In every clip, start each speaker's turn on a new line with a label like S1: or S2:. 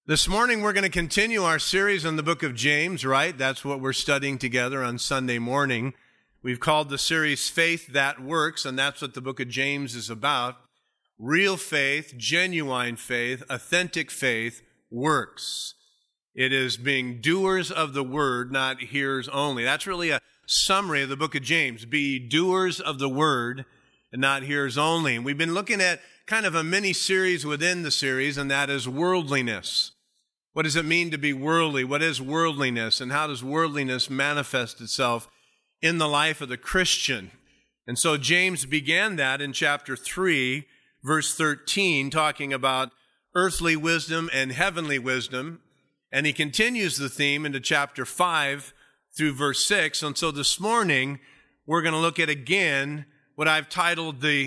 S1: This morning we're going to continue our series on the book of James, right? That's what we're studying together on Sunday morning. We've called the series Faith That Works, and that's what the book of James is about. Real faith, genuine faith, authentic faith works. It is being doers of the word, not hearers only. That's really a summary of the book of James. Be doers of the word and not hearers only. And we've been looking at kind of a mini series within the series, and that is worldliness. What does it mean to be worldly? What is worldliness? And how does worldliness manifest itself in the life of the Christian? And so James began that in chapter 3, verse 13, talking about earthly wisdom and heavenly wisdom. And he continues the theme into chapter 5 through verse 6. And so this morning, we're going to look at again what I've titled the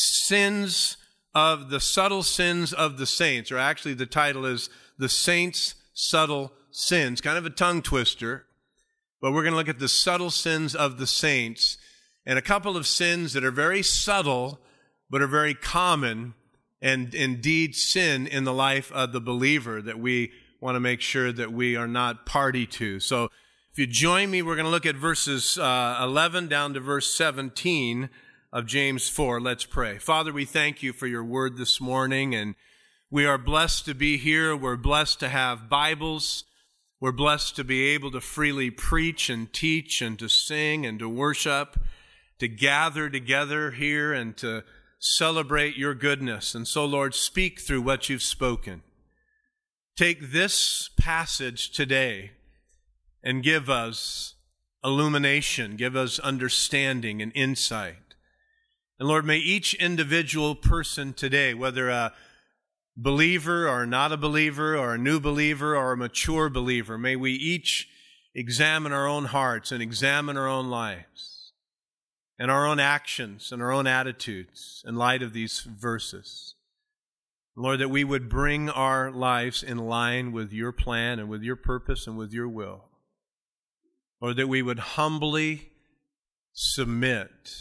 S1: subtle sins of the saints, or actually the title is The Saints' Subtle Sins. Kind of a tongue twister, but we're going to look at the subtle sins of the saints and a couple of sins that are very subtle, but are very common and indeed sin in the life of the believer that we want to make sure that we are not party to. So if you join me, we're going to look at verses 11 down to verse 17 of James 4. Let's pray. Father, we thank you for your word this morning, and we are blessed to be here. We're blessed to have Bibles. We're blessed to be able to freely preach and teach and to sing and to worship, to gather together here and to celebrate your goodness. And so, Lord, speak through what you've spoken. Take this passage today and give us illumination, give us understanding and insight. And Lord, may each individual person today, whether a believer or not a believer or a new believer or a mature believer, may we each examine our own hearts and examine our own lives and our own actions and our own attitudes in light of these verses. Lord, that we would bring our lives in line with your plan and with your purpose and with your will. Lord, that we would humbly submit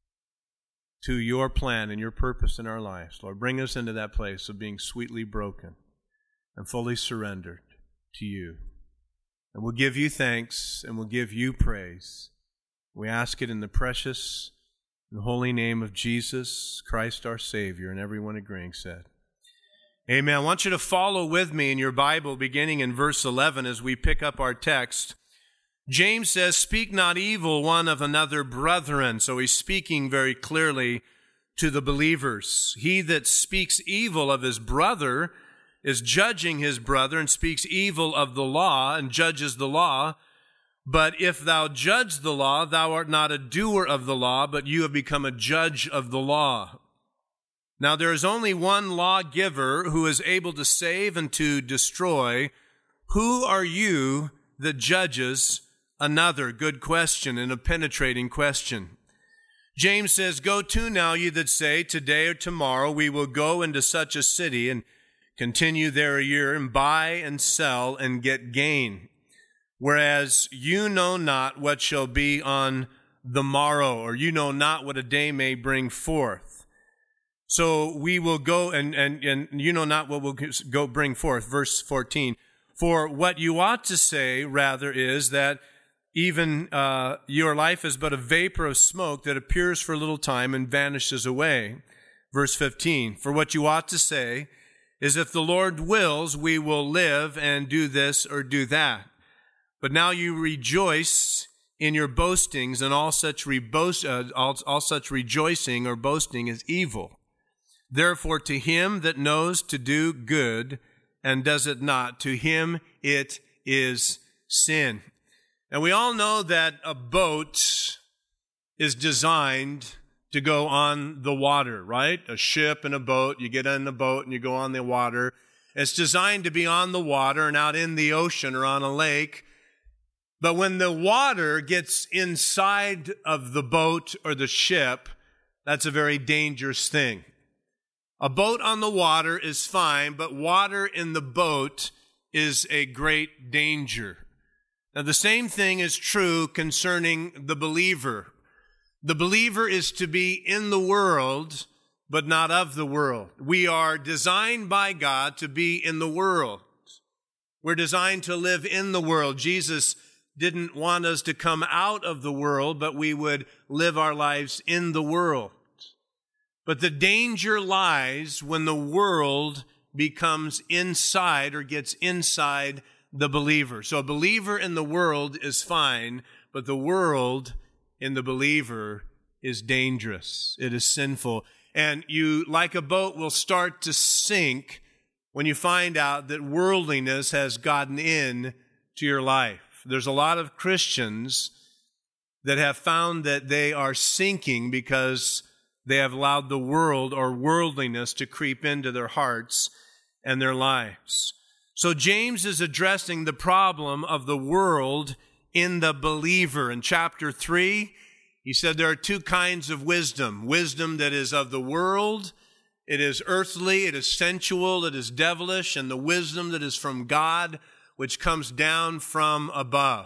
S1: to your plan and your purpose in our lives. Lord, bring us into that place of being sweetly broken and fully surrendered to you. And we'll give you thanks and we'll give you praise. We ask it in the precious and holy name of Jesus Christ our Savior, and everyone agreeing said, Amen. I want you to follow with me in your Bible beginning in verse 11 as we pick up our text. James says, speak not evil one of another, brethren. So he's speaking very clearly to the believers. He that speaks evil of his brother is judging his brother and speaks evil of the law and judges the law. But if thou judge the law, thou art not a doer of the law, but you have become a judge of the law. Now there is only one lawgiver who is able to save and to destroy. Who are you that judges another? Good question, and a penetrating question. James says, go to now, ye that say, today or tomorrow we will go into such a city and continue there a year and buy and sell and get gain. Whereas you know not what shall be on the morrow, or you know not what a day may bring forth. So we will go and you know not what will go bring forth. Verse 14. For what you ought to say rather is that even your life is but a vapor of smoke that appears for a little time and vanishes away. Verse 15, for what you ought to say is, if the Lord wills, we will live and do this or do that. But now you rejoice in your boastings, and all such rejoicing or boasting is evil. Therefore, to him that knows to do good and does it not, to him it is sin. And we all know that a boat is designed to go on the water, right? A ship and a boat, you get in the boat and you go on the water. It's designed to be on the water and out in the ocean or on a lake. But when the water gets inside of the boat or the ship, that's a very dangerous thing. A boat on the water is fine, but water in the boat is a great danger. Now, the same thing is true concerning the believer. The believer is to be in the world, but not of the world. We are designed by God to be in the world, We're designed to live in the world. Jesus didn't want us to come out of the world, but we would live our lives in the world. But the danger lies when the world becomes inside or gets inside the believer. So a believer in the world is fine, but the world in the believer is dangerous. It is sinful. And you, like a boat, will start to sink when you find out that worldliness has gotten in to your life. There's a lot of Christians that have found that they are sinking because they have allowed the world or worldliness to creep into their hearts and their lives. So James is addressing the problem of the world in the believer. In chapter 3, he said there are two kinds of wisdom. Wisdom that is of the world, it is earthly, it is sensual, it is devilish, and the wisdom that is from God, which comes down from above.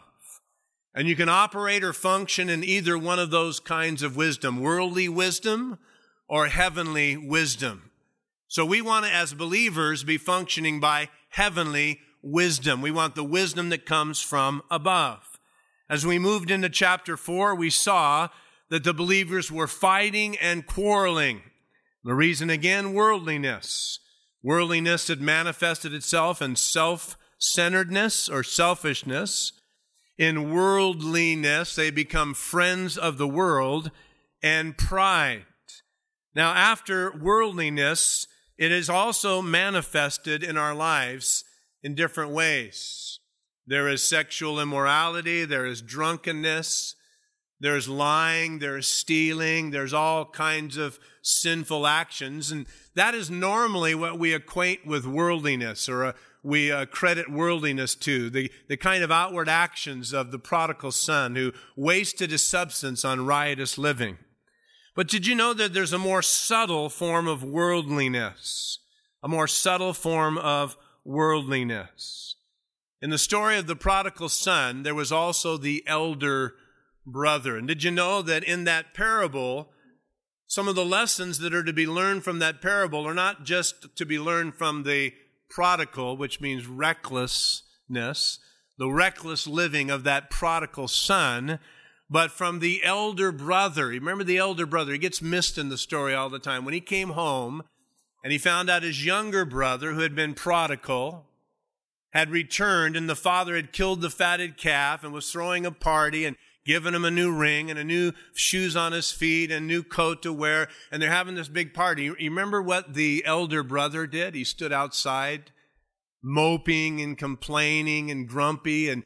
S1: And you can operate or function in either one of those kinds of wisdom, worldly wisdom or heavenly wisdom. So we want to, as believers, be functioning by heavenly wisdom. We want the wisdom that comes from above. As we moved into chapter 4, we saw that the believers were fighting and quarreling. The reason, again, worldliness. Worldliness had manifested itself in self-centeredness or selfishness. In worldliness, they become friends of the world, and pride. Now, after worldliness, it is also manifested in our lives in different ways. There is sexual immorality, there is drunkenness, there's lying, there's stealing, there's all kinds of sinful actions, and that is normally what we equate with worldliness, or we credit worldliness to, the kind of outward actions of the prodigal son who wasted his substance on riotous living. But did you know that there's a more subtle form of worldliness? A more subtle form of worldliness. In the story of the prodigal son, there was also the elder brother. And did you know that in that parable, some of the lessons that are to be learned from that parable are not just to be learned from the prodigal, which means recklessness, the reckless living of that prodigal son, but from the elder brother. Remember the elder brother? He gets missed in the story all the time. When he came home and he found out his younger brother, who had been prodigal, had returned, and the father had killed the fatted calf and was throwing a party and given him a new ring and a new shoes on his feet and a new coat to wear, and they're having this big party. You remember what the elder brother did? He stood outside moping and complaining and grumpy, and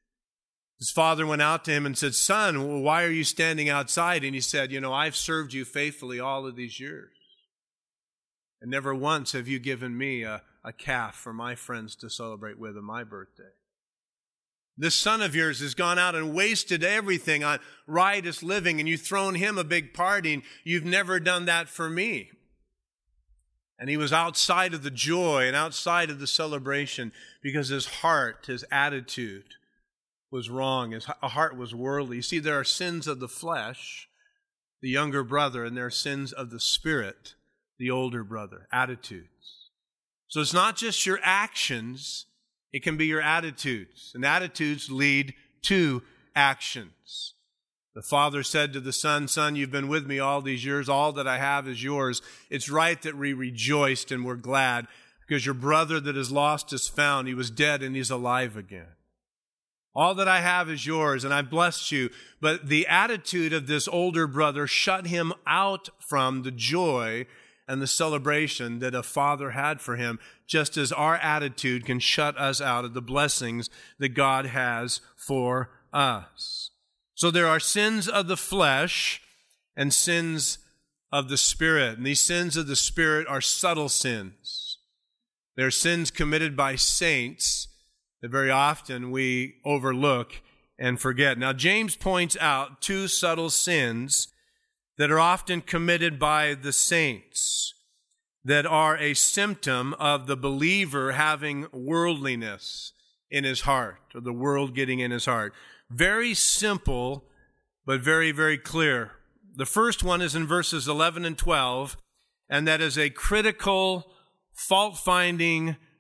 S1: his father went out to him and said, "Son, why are you standing outside?" And he said, "I've served you faithfully all of these years, and never once have you given me a calf for my friends to celebrate with on my birthday. This son of yours has gone out and wasted everything on riotous living, and you've thrown him a big party, and you've never done that for me." And he was outside of the joy and outside of the celebration because his heart, his attitude was wrong. His heart was worldly. You see, there are sins of the flesh, the younger brother, and there are sins of the spirit, the older brother, attitudes. So it's not just your actions, it can be your attitudes. And attitudes lead to actions. The father said to the son, "Son, you've been with me all these years. All that I have is yours. It's right that we rejoiced and we're glad because your brother that is lost is found. He was dead and he's alive again. All that I have is yours, and I've blessed you." But the attitude of this older brother shut him out from the joy and the celebration that a father had for him, just as our attitude can shut us out of the blessings that God has for us. So there are sins of the flesh and sins of the spirit. And these sins of the spirit are subtle sins. They're sins committed by saints that very often we overlook and forget. Now, James points out two subtle sins that are often committed by the saints that are a symptom of the believer having worldliness in his heart, or the world getting in his heart. Very simple, but very, very clear. The first one is in verses 11 and 12, and that is a critical, fault-finding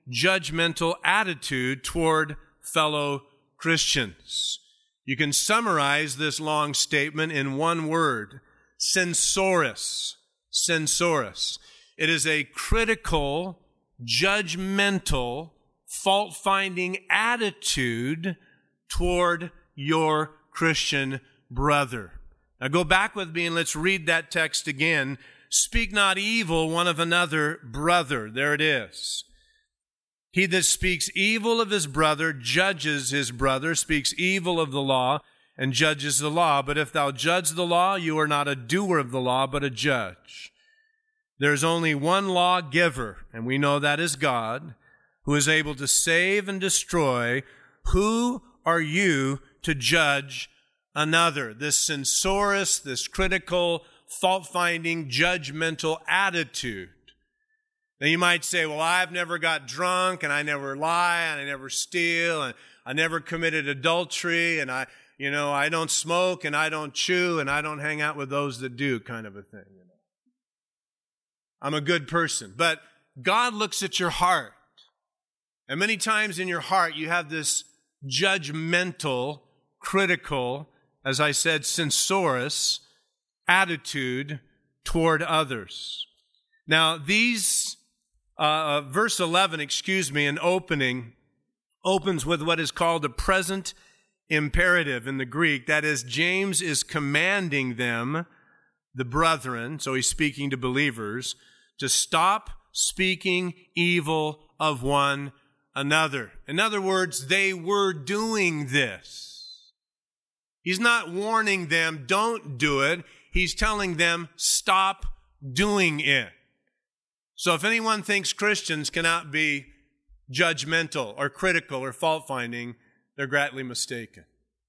S1: judgmental attitude toward fellow Christians. You can summarize this long statement in one word: censorious. Censorious. It is a critical, judgmental, fault-finding attitude toward your Christian brother. Now go back with me and let's read that text again. Speak not evil one of another brother. There it is. He that speaks evil of his brother judges his brother, speaks evil of the law, and judges the law. But if thou judge the law, you are not a doer of the law, but a judge. There's only one lawgiver, and we know that is God, who is able to save and destroy. Who are you to judge another? This censorious, this critical, fault-finding, judgmental attitude. Now you might say, well, I've never got drunk, and I never lie, and I never steal, and I never committed adultery, and I don't smoke, and I don't chew, and I don't hang out with those that do, kind of a thing. I'm a good person. But God looks at your heart. And many times in your heart, you have this judgmental, critical, as I said, censorious attitude toward others. Now, verse 11, in opening, opens with what is called a present imperative in the Greek. That is, James is commanding them, the brethren, so he's speaking to believers, to stop speaking evil of one another. In other words, they were doing this. He's not warning them, don't do it. He's telling them, stop doing it. So if anyone thinks Christians cannot be judgmental or critical or fault-finding, they're greatly mistaken.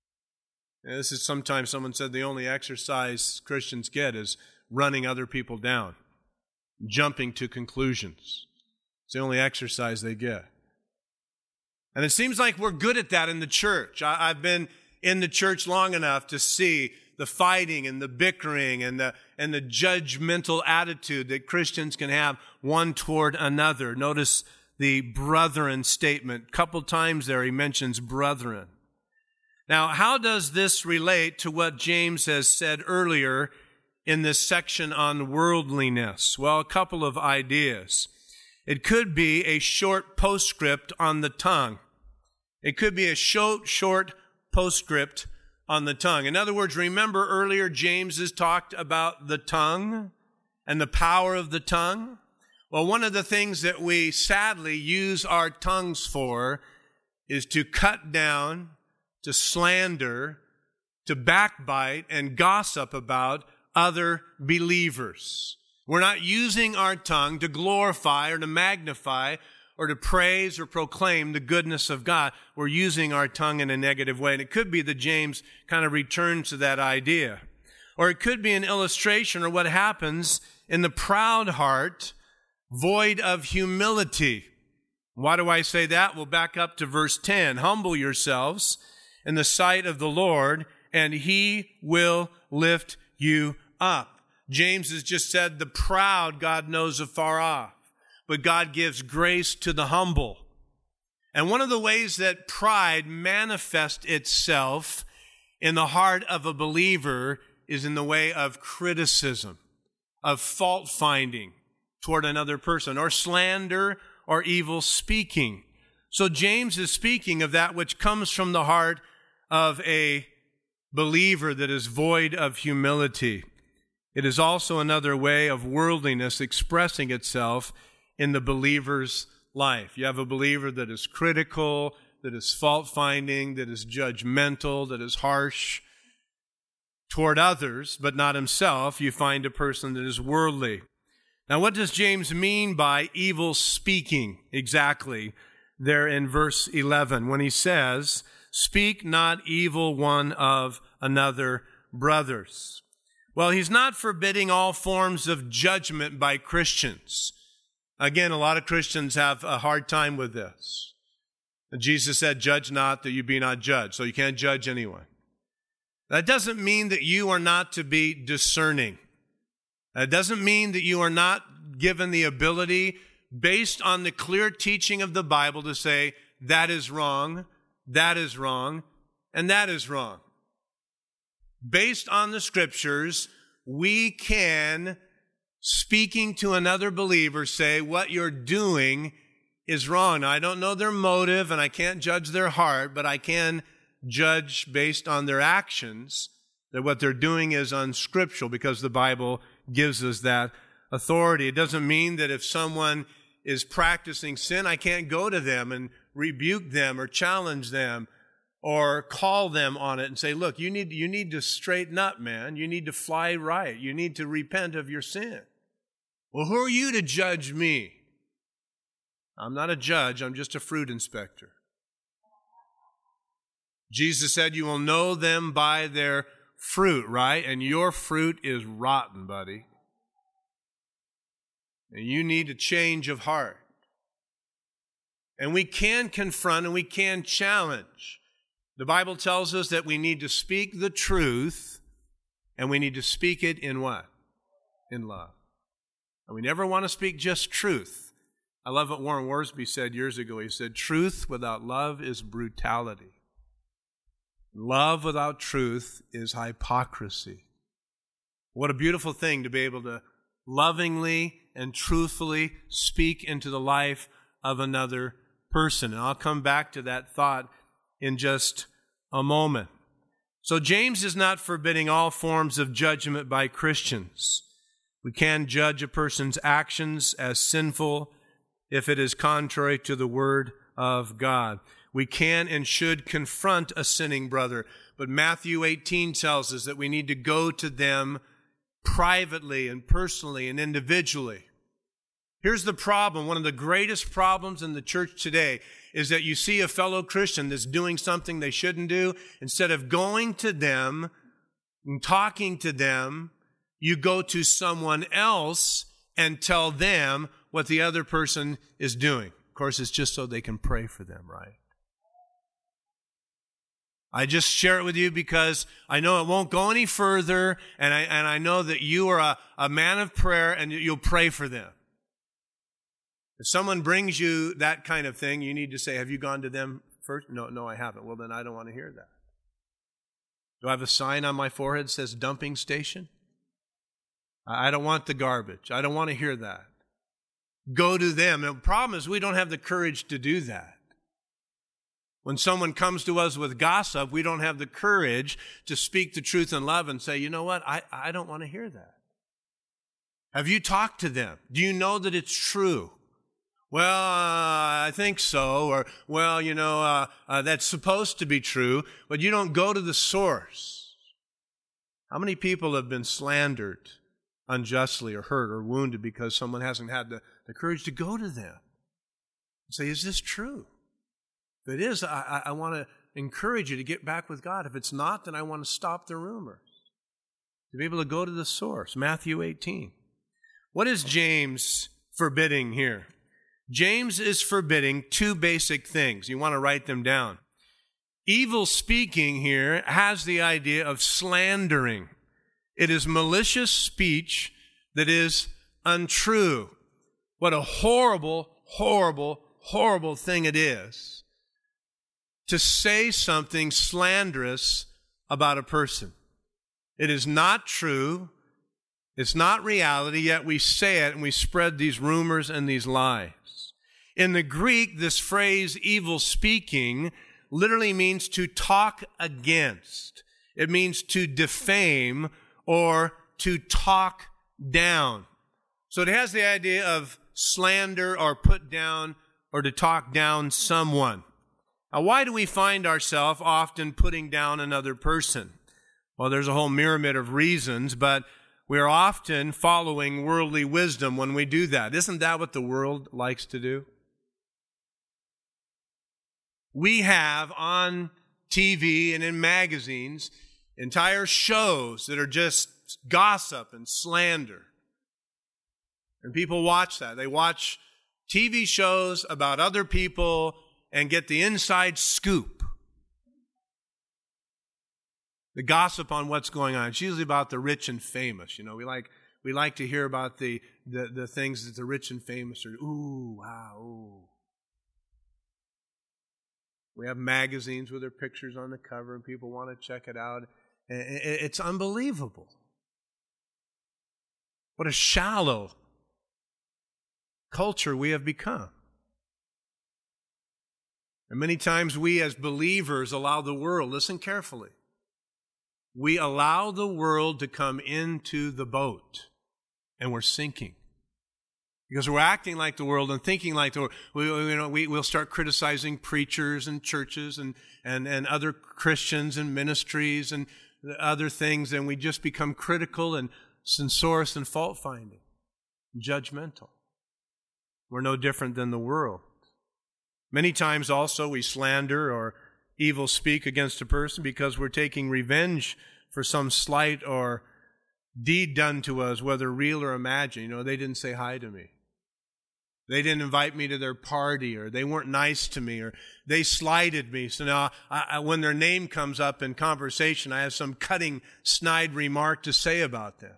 S1: And this is sometimes someone said the only exercise Christians get is running other people down, jumping to conclusions. It's the only exercise they get. And it seems like we're good at that in the church. I've been in the church long enough to see the fighting and the bickering and the judgmental attitude that Christians can have one toward another. Notice the brethren statement. A couple times there he mentions brethren. Now, how does this relate to what James has said earlier in this section on worldliness? Well, a couple of ideas. It could be a short postscript on the tongue. It could be a short postscript on the tongue. In other words, remember earlier James has talked about the tongue and the power of the tongue? Well, one of the things that we sadly use our tongues for is to cut down, to slander, to backbite, and gossip about other believers. We're not using our tongue to glorify or to magnify or to praise or proclaim the goodness of God. We're using our tongue in a negative way. And it could be that James kind of returns to that idea. Or it could be an illustration or what happens in the proud heart, void of humility. Why do I say that? We'll back up to verse 10. Humble yourselves in the sight of the Lord, and he will lift you up. James has just said the proud God knows afar off, but God gives grace to the humble. And one of the ways that pride manifests itself in the heart of a believer is in the way of criticism, of fault-finding toward another person, or slander or evil speaking. So James is speaking of that which comes from the heart of a believer that is void of humility. It is also another way of worldliness expressing itself in the believer's life. You have a believer that is critical, that is fault-finding, that is judgmental, that is harsh toward others, but not himself. You find a person that is worldly. Now, what does James mean by evil speaking exactly there in verse 11 when he says, "Speak not evil one of another, brothers"? Well, he's not forbidding all forms of judgment by Christians. Again, a lot of Christians have a hard time with this. Jesus said, "Judge not that you be not judged," so you can't judge anyone. That doesn't mean that you are not to be discerning. That doesn't mean that you are not given the ability based on the clear teaching of the Bible to say, that is wrong, that is wrong, and that is wrong. Based on the Scriptures, we can, speaking to another believer, say, what you're doing is wrong. Now, I don't know their motive, and I can't judge their heart, but I can judge based on their actions that what they're doing is unscriptural, because the Bible gives us that authority. It doesn't mean that if someone is practicing sin, I can't go to them and rebuke them or challenge them or call them on it and say, look, you need to straighten up, man. You need to fly right. You need to repent of your sin. Well, who are you to judge me? I'm not a judge. I'm just a fruit inspector. Jesus said, you will know them by their fruit, right? And your fruit is rotten, buddy. And you need a change of heart. And we can confront and we can challenge. The Bible tells us that we need to speak the truth, and we need to speak it in what? In love. And we never want to speak just truth. I love what Warren Worsby said years ago. He said, truth without love is brutality. Love without truth is hypocrisy. What a beautiful thing to be able to lovingly and truthfully speak into the life of another person. And I'll come back to that thought in just a moment. So James is not forbidding all forms of judgment by Christians. We can judge a person's actions as sinful if it is contrary to the Word of God. We can and should confront a sinning brother, but Matthew 18 tells us that we need to go to them privately and personally and individually. Here's the problem. One of the greatest problems in the church today is that you see a fellow Christian that's doing something they shouldn't do. Instead of going to them and talking to them, you go to someone else and tell them what the other person is doing. Of course, it's just so they can pray for them, right? I just share it with you because I know it won't go any further, and I know that you are a man of prayer and you'll pray for them. If someone brings you that kind of thing, you need to say, have you gone to them first? No, I haven't. Well, then I don't want to hear that. Do I have a sign on my forehead that says dumping station? I don't want the garbage. I don't want to hear that. Go to them. The problem is we don't have the courage to do that. When someone comes to us with gossip, we don't have the courage to speak the truth in love and say, you know what, I don't want to hear that. Have you talked to them? Do you know that it's true? Well, I think so. Or, well, that's supposed to be true, but you don't go to the source. How many people have been slandered unjustly or hurt or wounded because someone hasn't had the courage to go to them and say, is this true? If it is, I want to encourage you to get back with God. If it's not, then I want to stop the rumors. To be able to go to the source. Matthew 18. What is James forbidding here? James is forbidding two basic things. You want to write them down. Evil speaking here has the idea of slandering. It is malicious speech that is untrue. What a horrible, horrible, horrible thing it is to say something slanderous about a person. It is not true. It's not reality, yet we say it and we spread these rumors and these lies. In the Greek, this phrase, evil speaking, literally means to talk against. It means to defame or to talk down. So it has the idea of slander or put down or to talk down someone. Now, why do we find ourselves often putting down another person? Well, there's a whole myriad of reasons, but we're often following worldly wisdom when we do that. Isn't that what the world likes to do? We have on TV and in magazines entire shows that are just gossip and slander. And people watch that. They watch TV shows about other people and get the inside scoop. The gossip on what's going on. It's usually about the rich and famous. We like to hear about the the things that the rich and famous are. Ooh, wow, ooh. We have magazines with their pictures on the cover, and people want to check it out. It's unbelievable. What a shallow culture we have become. And many times we as believers allow the world, listen carefully, we allow the world to come into the boat, and we're sinking. Because we're acting like the world and thinking like the world. We'll start criticizing preachers and churches and other Christians and ministries and other things, and we just become critical and censorious and fault-finding, judgmental. We're no different than the world. Many times also we slander or evil speak against a person because we're taking revenge for some slight or deed done to us, whether real or imagined. They didn't say hi to me. They didn't invite me to their party, or they weren't nice to me, or they slighted me. So now when their name comes up in conversation, I have some cutting, snide remark to say about them.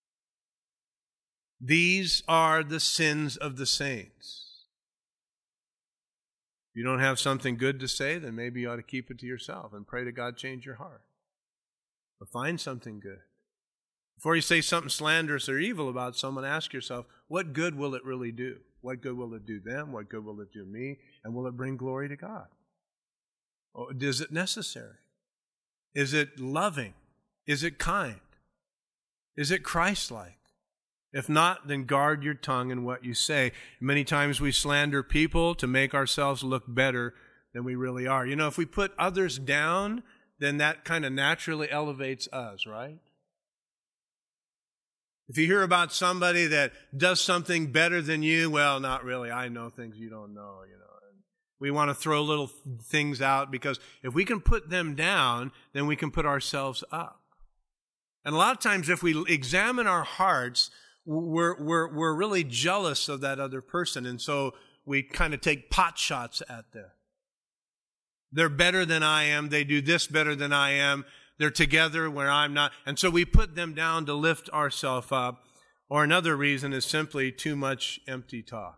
S1: These are the sins of the saints. If you don't have something good to say, then maybe you ought to keep it to yourself and pray to God change your heart. But find something good. Before you say something slanderous or evil about someone, ask yourself, what good will it really do? What good will it do them? What good will it do me? And will it bring glory to God? Or is it necessary? Is it loving? Is it kind? Is it Christ-like? If not, then guard your tongue and what you say. Many times we slander people to make ourselves look better than we really are. If we put others down, then that kind of naturally elevates us, right? If you hear about somebody that does something better than you, well, not really. I know things you don't know, And we want to throw little things out because if we can put them down, then we can put ourselves up. And a lot of times if we examine our hearts, we're really jealous of that other person, and so we kind of take pot shots at them. They're better than I am. They do this better than I am. They're together where I'm not. And so we put them down to lift ourselves up. Or another reason is simply too much empty talk.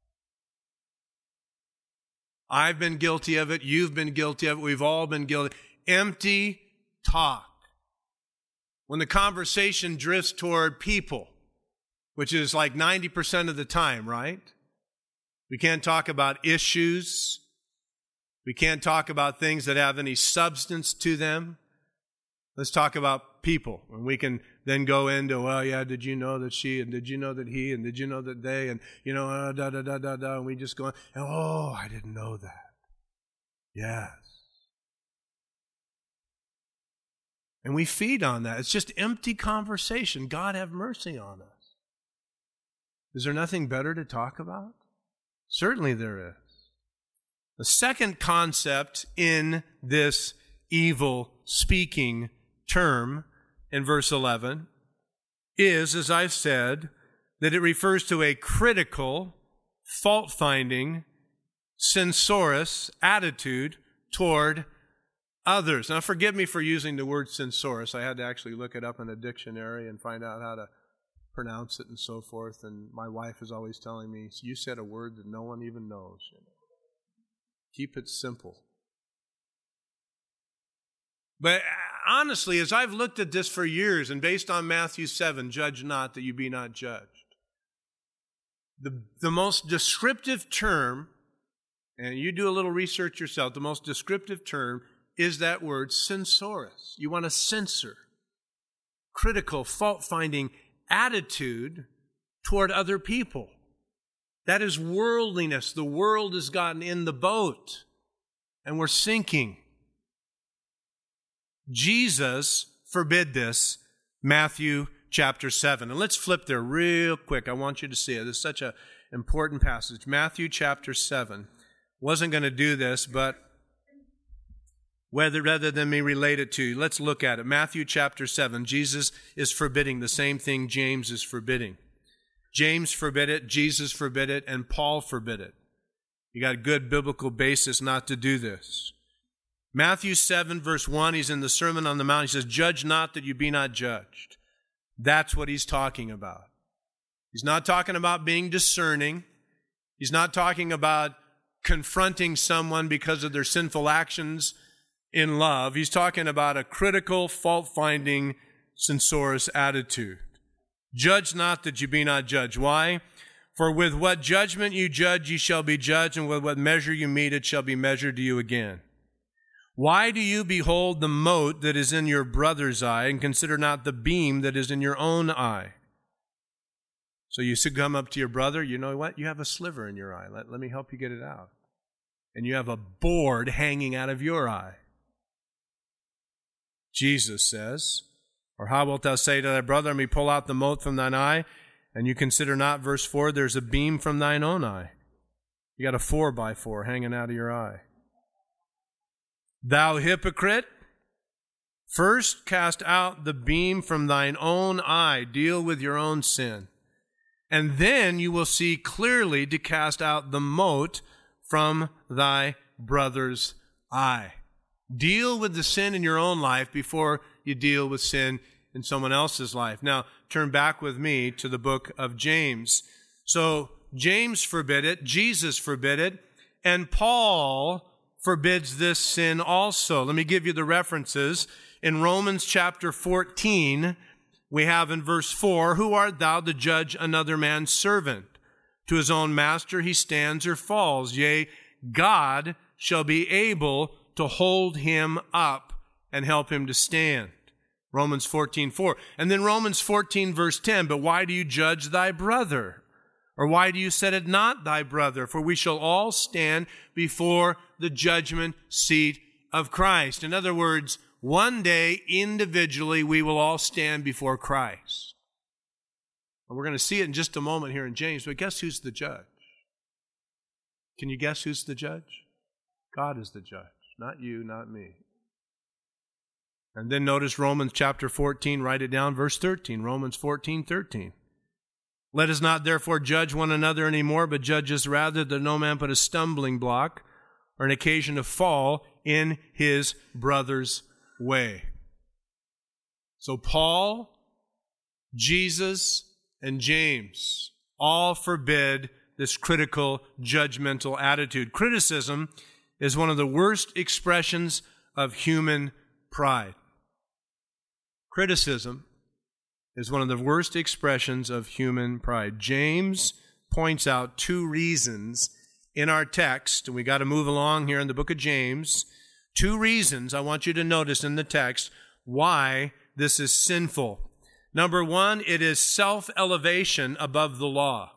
S1: I've been guilty of it. You've been guilty of it. We've all been guilty. Empty talk. When the conversation drifts toward people, which is like 90% of the time, right? We can't talk about issues. We can't talk about things that have any substance to them. Let's talk about people. And we can then go into, well, yeah, did you know that she, and did you know that he, and did you know that they, and, and we just go on, and, oh, I didn't know that. Yes. And we feed on that. It's just empty conversation. God have mercy on us. Is there nothing better to talk about? Certainly there is. The second concept in this evil speaking term in verse 11 is, as I've said, that it refers to a critical, fault-finding, censorious attitude toward others. Now, forgive me for using the word censorious. I had to actually look it up in a dictionary and find out how to pronounce it and so forth. And my wife is always telling me, you said a word that no one even knows. Keep it simple. But honestly, as I've looked at this for years, and based on Matthew 7, judge not that you be not judged, the most descriptive term, and you do a little research yourself, the most descriptive term is that word censorious. You want to censor. Critical, fault-finding attitude toward other people. That is worldliness. The world has gotten in the boat, and we're sinking. Jesus forbid this, Matthew chapter 7. And let's flip there real quick. I want you to see it. It's such an important passage. Matthew chapter 7. Wasn't going to do this, but rather than me relate it to you, let's look at it. Matthew chapter 7. Jesus is forbidding the same thing James is forbidding. James forbid it, Jesus forbid it, and Paul forbid it. You got a good biblical basis not to do this. Matthew 7, verse 1, he's in the Sermon on the Mount. He says, judge not that you be not judged. That's what he's talking about. He's not talking about being discerning. He's not talking about confronting someone because of their sinful actions in love. He's talking about a critical, fault-finding, censorious attitude. Judge not that you be not judged. Why? For with what judgment you judge, ye shall be judged, and with what measure you mete, it shall be measured to you again. Why do you behold the mote that is in your brother's eye, and consider not the beam that is in your own eye? So you should come up to your brother, you know what? You have a sliver in your eye. Let me help you get it out. And you have a board hanging out of your eye. Jesus says, or how wilt thou say to thy brother, let me pull out the mote from thine eye, and you consider not, verse 4, there's a beam from thine own eye. You got a 4x4 hanging out of your eye. Thou hypocrite, first cast out the beam from thine own eye. Deal with your own sin. And then you will see clearly to cast out the mote from thy brother's eye. Deal with the sin in your own life before you deal with sin in someone else's life. Now, turn back with me to the book of James. So, James forbid it, Jesus forbid it, and Paul forbids this sin also. Let me give you the references. In Romans chapter 14, we have in verse 4, who art thou to judge another man's servant? To his own master he stands or falls. Yea, God shall be able to hold him up and help him to stand. Romans 14:4. And then Romans 14, verse 10, but why do you judge thy brother? Or why do you set it not thy brother? For we shall all stand before the judgment seat of Christ. In other words, one day, individually, we will all stand before Christ. And we're going to see it in just a moment here in James, but guess who's the judge? Can you guess who's the judge? God is the judge, not you, not me. And then notice Romans chapter 14, write it down, verse 13, Romans 14:13. Let us not therefore judge one another anymore, but judge us rather, that no man put a stumbling block or an occasion to fall in his brother's way. So Paul, Jesus, and James all forbid this critical, judgmental attitude. Criticism is one of the worst expressions of human pride. Criticism is one of the worst expressions of human pride. James points out two reasons in our text, and we got to move along here in the book of James. Two reasons I want you to notice in the text why this is sinful. Number one, it is self-elevation above the law.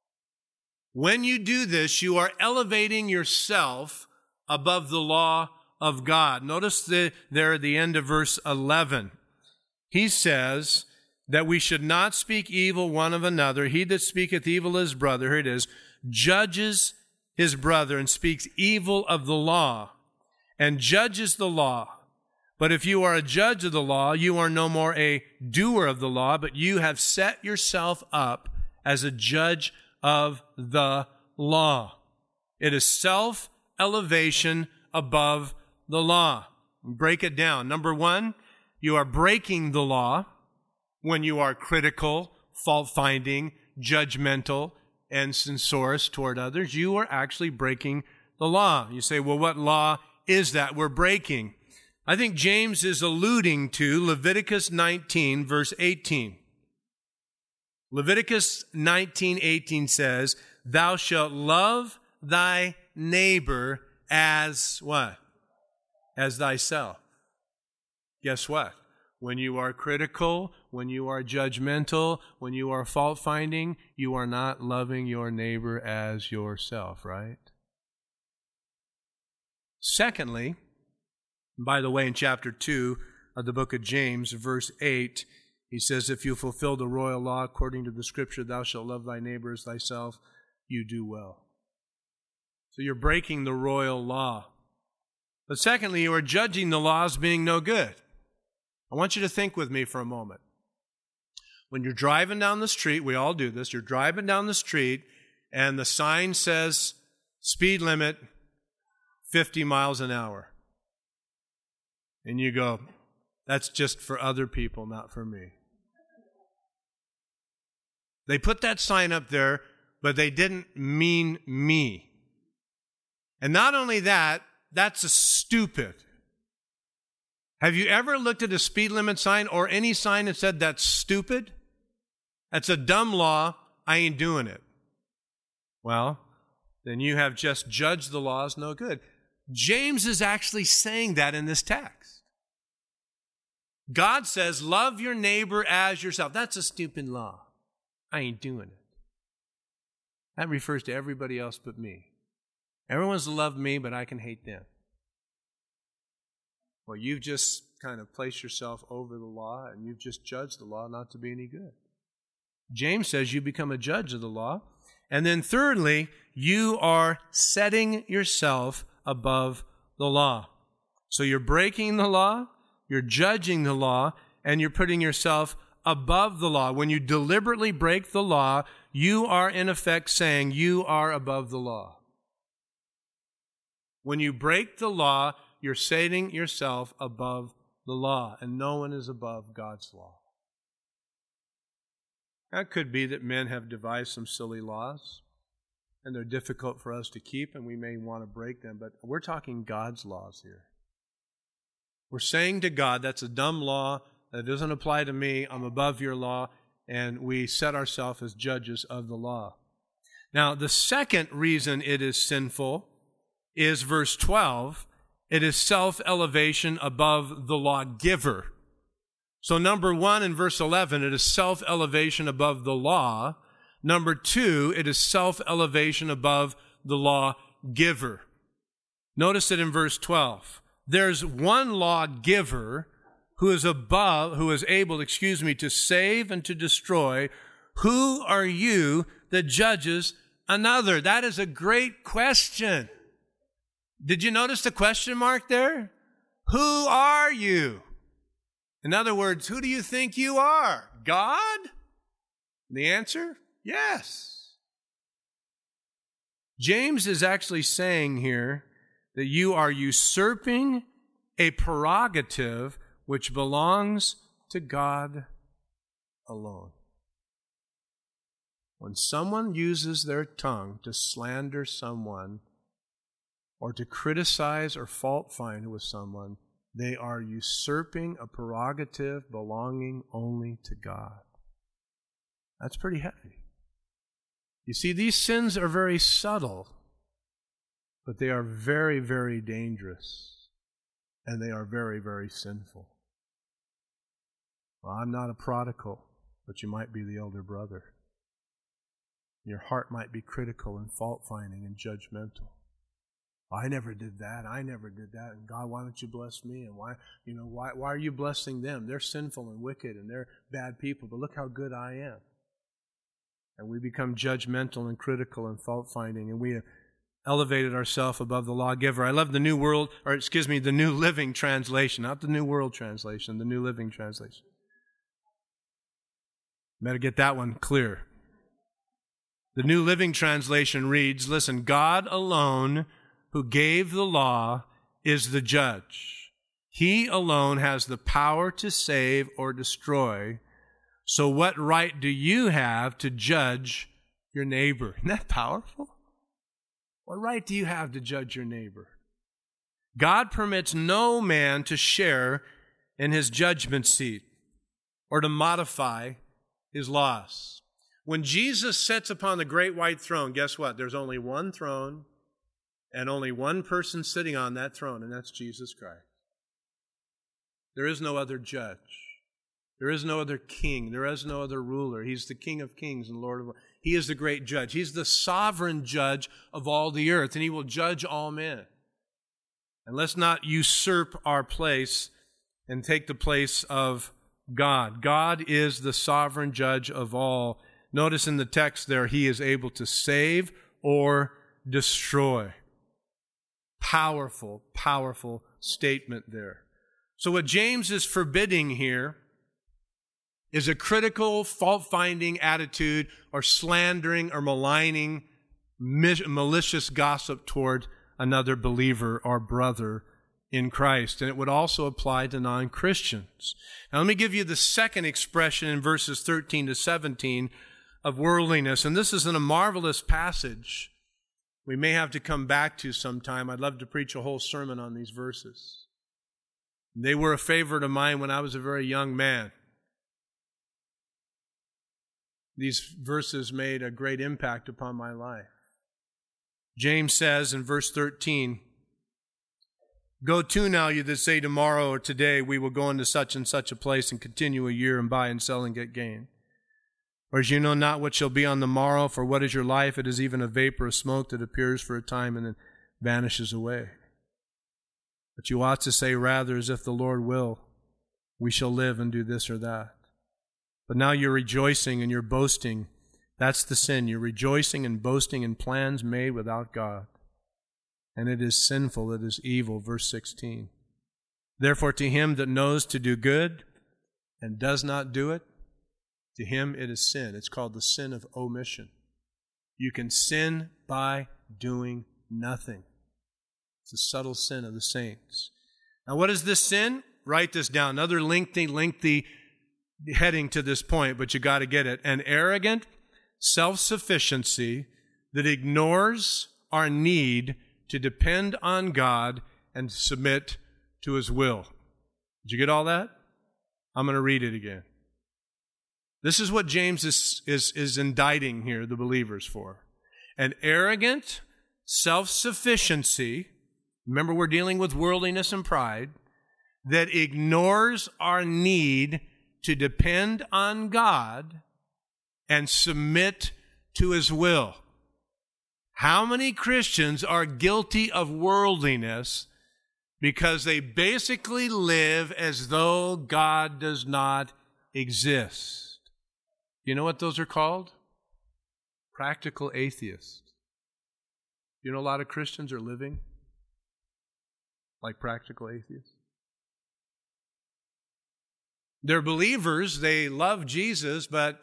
S1: When you do this, you are elevating yourself above the law of God. Notice there at the end of verse 11. He says that we should not speak evil one of another. He that speaketh evil of his brother, here it is, judges his brother and speaks evil of the law and judges the law. But if you are a judge of the law, you are no more a doer of the law, but you have set yourself up as a judge of the law. It is self-elevation above the law. Break it down. Number one, you are breaking the law when you are critical, fault-finding, judgmental, and censorious toward others. You are actually breaking the law. You say, well, what law is that we're breaking? I think James is alluding to Leviticus 19, verse 18. Leviticus 19:18 says, thou shalt love thy neighbor as what? As thyself. Guess what? When you are critical, when you are judgmental, when you are fault-finding, you are not loving your neighbor as yourself, right? Secondly, by the way, in chapter 2 of the book of James, verse 8, he says, if you fulfill the royal law according to the scripture, thou shalt love thy neighbor as thyself, you do well. So you're breaking the royal law. But secondly, you are judging the law as being no good. I want you to think with me for a moment. When you're driving down the street, we all do this, you're driving down the street and the sign says speed limit 50 miles an hour. And you go, that's just for other people, not for me. They put that sign up there, but they didn't mean me. And not only that, that's a stupid. Have you ever looked at a speed limit sign or any sign that said that's stupid? That's a dumb law. I ain't doing it. Well, then you have just judged the law as no good. James is actually saying that in this text. God says, love your neighbor as yourself. That's a stupid law. I ain't doing it. That refers to everybody else but me. Everyone's to love me, but I can hate them. Well, you've just kind of placed yourself over the law, and you've just judged the law not to be any good. James says you become a judge of the law. And then thirdly, you are setting yourself above the law. So you're breaking the law, you're judging the law, and you're putting yourself above the law. When you deliberately break the law, you are in effect saying you are above the law. When you break the law, you're setting yourself above the law, and no one is above God's law. That could be that men have devised some silly laws, and they're difficult for us to keep, and we may want to break them, but we're talking God's laws here. We're saying to God, that's a dumb law, that doesn't apply to me, I'm above your law, and we set ourselves as judges of the law. Now, the second reason it is sinful is verse 12. It is self-elevation above the lawgiver. So number 1 in verse 11, it is self-elevation above the law. Number 2, it is self-elevation above the lawgiver. Notice it in verse 12. There's one lawgiver who is able to save and to destroy. Who are you that judges another? That is a great question. Did you notice the question mark there? Who are you? In other words, who do you think you are? God? The answer? Yes. James is actually saying here that you are usurping a prerogative which belongs to God alone. When someone uses their tongue to slander someone or to criticize or fault find with someone, they are usurping a prerogative belonging only to God. That's pretty heavy. You see, these sins are very subtle, but they are very, very dangerous, and they are very, very sinful. Well, I'm not a prodigal, but you might be the elder brother. Your heart might be critical and fault-finding and judgmental. I never did that. And God, why don't you bless me? And why are you blessing them? They're sinful and wicked and they're bad people, but look how good I am. And we become judgmental and critical and fault-finding, and we have elevated ourselves above the lawgiver. I love the New Living Translation, not the New World Translation, the New Living Translation. Better get that one clear. The New Living Translation reads, listen, God alone who gave the law is the judge. He alone has the power to save or destroy. So what right do you have to judge your neighbor? Isn't that powerful? What right do you have to judge your neighbor? God permits no man to share in his judgment seat or to modify his laws. When Jesus sits upon the great white throne, guess what? There's only one throne and only one person sitting on that throne, and that's Jesus Christ. There is no other judge. There is no other king. There is no other ruler. He's the King of kings and Lord of lords. He is the great judge. He's the sovereign judge of all the earth, and he will judge all men. And let's not usurp our place and take the place of God. God is the sovereign judge of all. Notice in the text there, he is able to save or destroy. Powerful, powerful statement there. So what James is forbidding here is a critical, fault-finding attitude or slandering or maligning, malicious gossip toward another believer or brother in Christ. And it would also apply to non-Christians. Now let me give you the second expression in verses 13 to 17 of worldliness. And this is in a marvelous passage we may have to come back to sometime. I'd love to preach a whole sermon on these verses. They were a favorite of mine when I was a very young man. These verses made a great impact upon my life. James says in verse 13, "Go to now, you that say tomorrow or today we will go into such and such a place and continue a year and buy and sell and get gain. Or as you know not what shall be on the morrow, for what is your life? It is even a vapor of smoke that appears for a time and then vanishes away. But you ought to say rather, as if the Lord will, we shall live and do this or that. But now you're rejoicing and you're boasting. That's the sin. You're rejoicing and boasting in plans made without God. And it is sinful, it is evil." Verse 16. "Therefore to him that knows to do good and does not do it, to him it is sin." It's called the sin of omission. You can sin by doing nothing. It's a subtle sin of the saints. Now what is this sin? Write this down. Another lengthy heading to this point, but you got to get it. An arrogant self-sufficiency that ignores our need to depend on God and submit to His will. Did you get all that? I'm going to read it again. This is what James is indicting here the believers for. An arrogant self-sufficiency, remember we're dealing with worldliness and pride, that ignores our need to depend on God and submit to His will. How many Christians are guilty of worldliness because they basically live as though God does not exist? You know what those are called? Practical atheists. You know a lot of Christians are living like practical atheists. They're believers, they love Jesus, but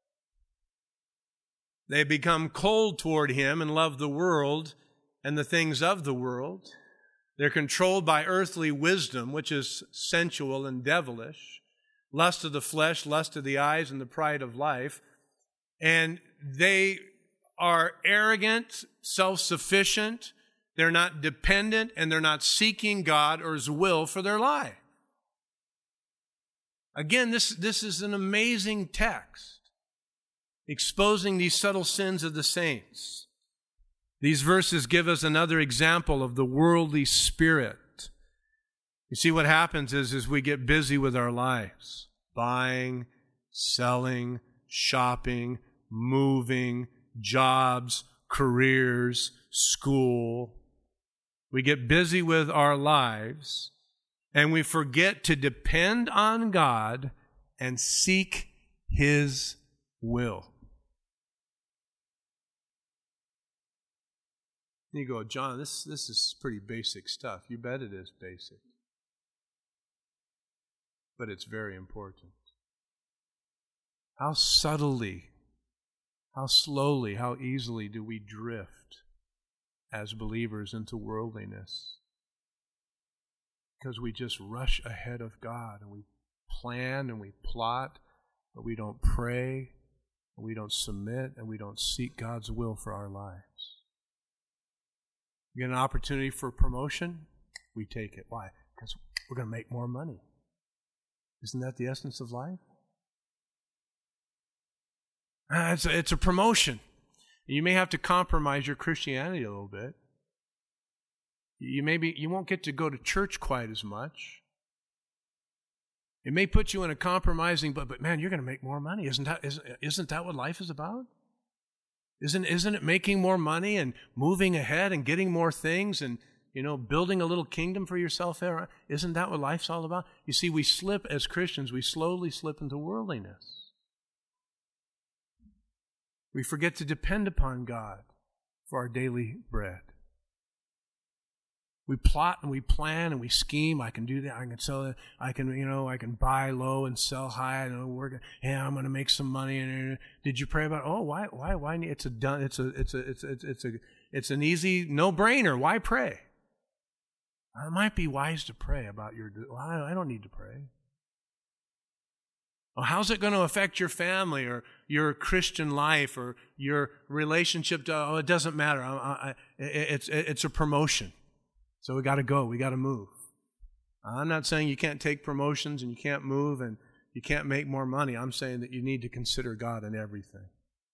S1: they become cold toward Him and love the world and the things of the world. They're controlled by earthly wisdom, which is sensual and devilish, lust of the flesh, lust of the eyes, and the pride of life. And they are arrogant, self-sufficient, they're not dependent, and they're not seeking God or His will for their life. Again, this is an amazing text, exposing these subtle sins of the saints. These verses give us another example of the worldly spirit. You see, what happens is we get busy with our lives, buying, selling, shopping, moving, jobs, careers, school. We get busy with our lives, and we forget to depend on God and seek His will. And you go, "John, this is pretty basic stuff." You bet it is basic. But it's very important. How subtly, how slowly, how easily do we drift as believers into worldliness? Because we just rush ahead of God and we plan and we plot, but we don't pray, and we don't submit, and we don't seek God's will for our lives. We get an opportunity for promotion, we take it. Why? Because we're going to make more money. Isn't that the essence of life? It's a promotion. You may have to compromise your Christianity a little bit. You won't get to go to church quite as much. It may put you in a compromising, but man, you're going to make more money. Isn't that what life is about? Isn't it making more money and moving ahead and getting more things and building a little kingdom for yourself there? Isn't that what life's all about? You see, we slip as Christians. We slowly slip into worldliness. We forget to depend upon God for our daily bread. We plot and we plan and we scheme. I can do that. I can sell it. I can buy low and sell high. I'm going to make some money. And did you pray about? Why? It's an easy no-brainer. Why pray? It might be wise to pray about I don't need to pray. Well, how's it going to affect your family or your Christian life or your relationship to, it doesn't matter. It's a promotion. So we got to go. We got to move. I'm not saying you can't take promotions and you can't move and you can't make more money. I'm saying that you need to consider God in everything.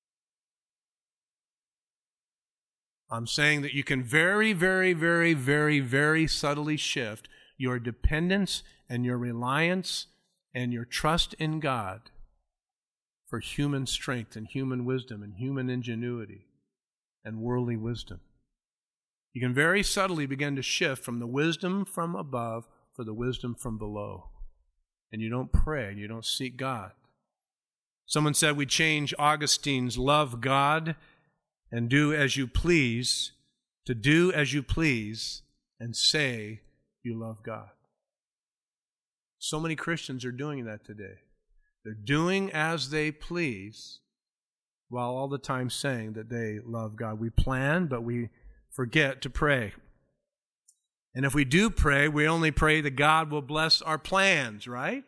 S1: I'm saying that you can very, very, very, very, very subtly shift your dependence and your reliance and your trust in God for human strength and human wisdom and human ingenuity and worldly wisdom. You can very subtly begin to shift from the wisdom from above for the wisdom from below. And you don't pray, and you don't seek God. Someone said we change Augustine's love God and do as you please to do as you please and say you love God. So many Christians are doing that today. They're doing as they please while all the time saying that they love God. We plan, but we forget to pray. And if we do pray, we only pray that God will bless our plans, right?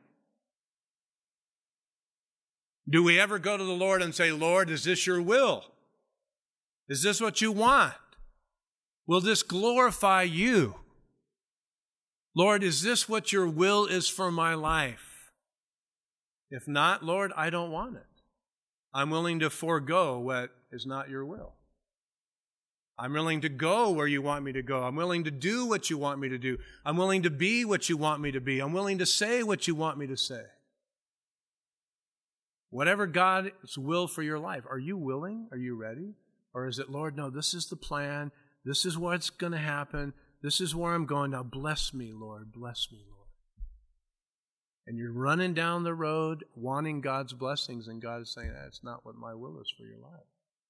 S1: Do we ever go to the Lord and say, Lord, is this your will? Is this what you want? Will this glorify you? Lord, is this what your will is for my life? If not, Lord, I don't want it. I'm willing to forego what is not your will. I'm willing to go where you want me to go. I'm willing to do what you want me to do. I'm willing to be what you want me to be. I'm willing to say what you want me to say. Whatever God's will for your life, are you willing? Are you ready? Or is it, Lord, no, this is the plan. This is what's going to happen. This is where I'm going. Now bless me, Lord. Bless me, Lord. And you're running down the road wanting God's blessings, and God is saying, that's not what my will is for your life.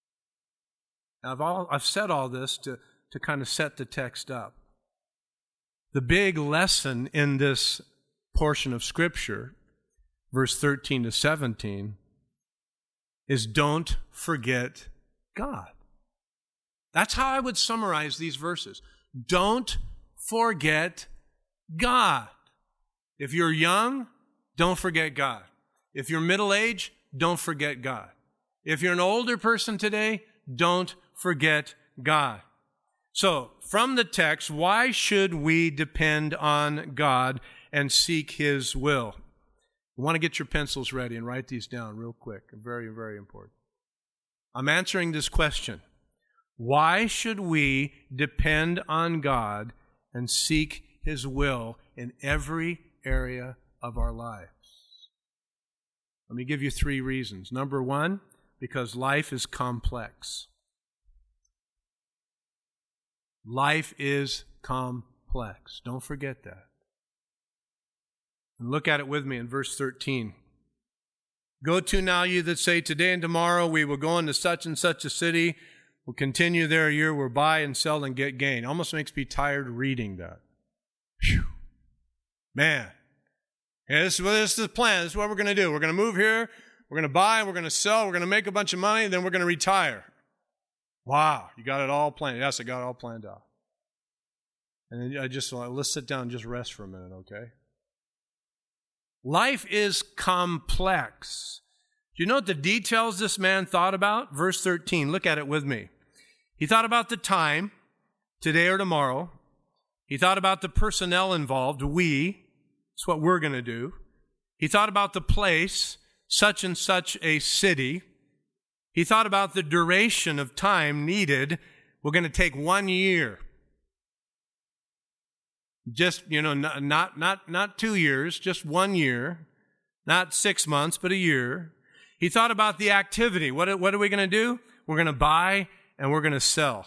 S1: Now, I've said all this to kind of set the text up. The big lesson in this portion of Scripture, verse 13 to 17, is don't forget God. That's how I would summarize these verses. Don't forget God. If you're young, don't forget God. If you're middle-aged, don't forget God. If you're an older person today, don't forget God. So, from the text, why should we depend on God and seek His will? You want to get your pencils ready and write these down real quick. Very, very important. I'm answering this question. Why should we depend on God and seek His will in every area of our lives? Let me give you 3 reasons. Number 1, because life is complex. Life is complex. Don't forget that. And look at it with me in verse 13. Go to now, you that say, today and tomorrow we will go into such and such a city. We'll continue there a year. We'll buy and sell and get gain. Almost makes me tired reading that. Whew. Man. Yeah, this is the plan. This is what we're going to do. We're going to move here. We're going to buy. We're going to sell. We're going to make a bunch of money. And then we're going to retire. Wow. You got it all planned. Yes, I got it all planned out. And then let's sit down and just rest for a minute, okay? Life is complex. Do you know what the details this man thought about? Verse 13, look at it with me. He thought about the time, today or tomorrow. He thought about the personnel involved, we. That's what we're going to do. He thought about the place, such and such a city. He thought about the duration of time needed. We're going to take 1 year. Just, not 2 years, just 1 year. Not 6 months, but a year. He thought about the activity. What are we going to do? We're going to buy and we're going to sell.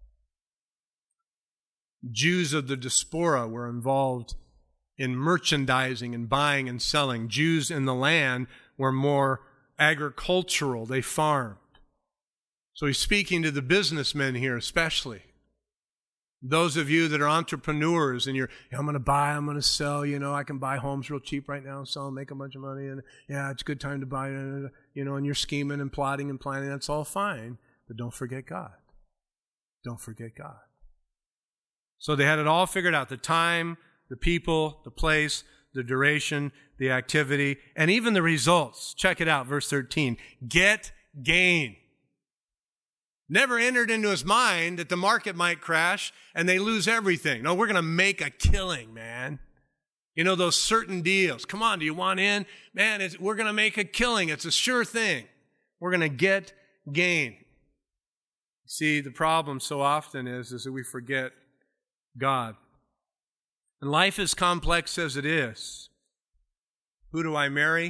S1: Jews of the diaspora were involved in merchandising and buying and selling. Jews in the land were more agricultural. They farmed. So he's speaking to the businessmen here especially. Those of you that are entrepreneurs and I'm going to buy, I'm going to sell, I can buy homes real cheap right now and sell and make a bunch of money. And yeah, it's a good time to buy, and you're scheming and plotting and planning. That's all fine. But don't forget God. Don't forget God. So they had it all figured out. The time, the people, the place, the duration. the activity, and even the results. Check it out, verse 13. Get gain. Never entered into his mind that the market might crash and they lose everything. No, we're going to make a killing, man. You know, those certain deals. Come on, do you want in? Man, we're going to make a killing. It's a sure thing. We're going to get gain. See, the problem so often is that we forget God. And life is complex as it is. Who do I marry?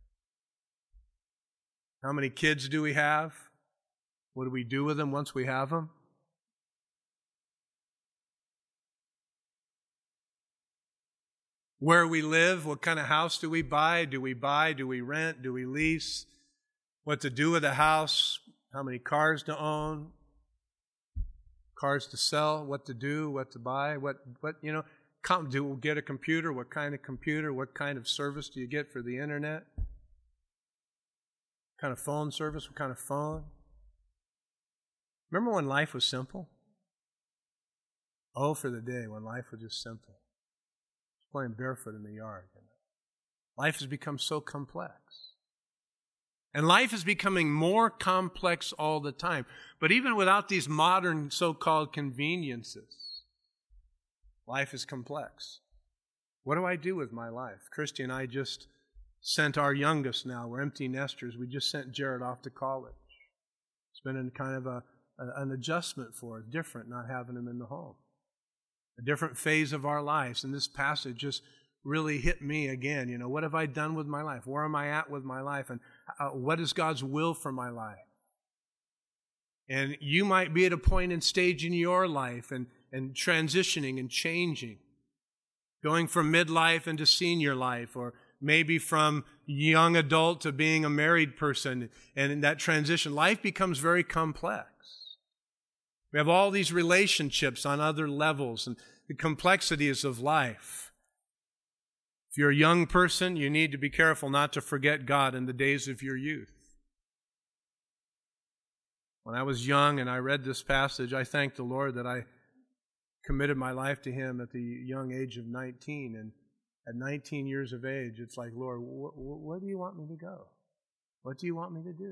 S1: How many kids do we have? What do we do with them once we have them? Where we live, what kind of house do we buy? Do we rent? Do we lease? What to do with the house? How many cars to own? Cars to sell? What to do? What to buy? Do we get a computer? What kind of computer? What kind of service do you get for the internet? What kind of phone service? What kind of phone? Remember when life was simple? Oh, for the day when life was just simple. Just playing barefoot in the yard. Life has become so complex. And life is becoming more complex all the time. But even without these modern so-called conveniences, life is complex. What do I do with my life? Christy and I just sent our youngest now. We're empty nesters. We just sent Jared off to college. It's been in kind of an adjustment for us, different, not having him in the home. A different phase of our lives. And this passage just really hit me again. You know, what have I done with my life? Where am I at with my life? And what is God's will for my life? And you might be at a point and stage in your life and transitioning and changing. Going from midlife into senior life, or maybe from young adult to being a married person. And in that transition, life becomes very complex. We have all these relationships on other levels and the complexities of life. If you're a young person, you need to be careful not to forget God in the days of your youth. When I was young and I read this passage, I thanked the Lord that I committed my life to Him at the young age of 19. And at 19 years of age, it's like, Lord, where do you want me to go? What do you want me to do?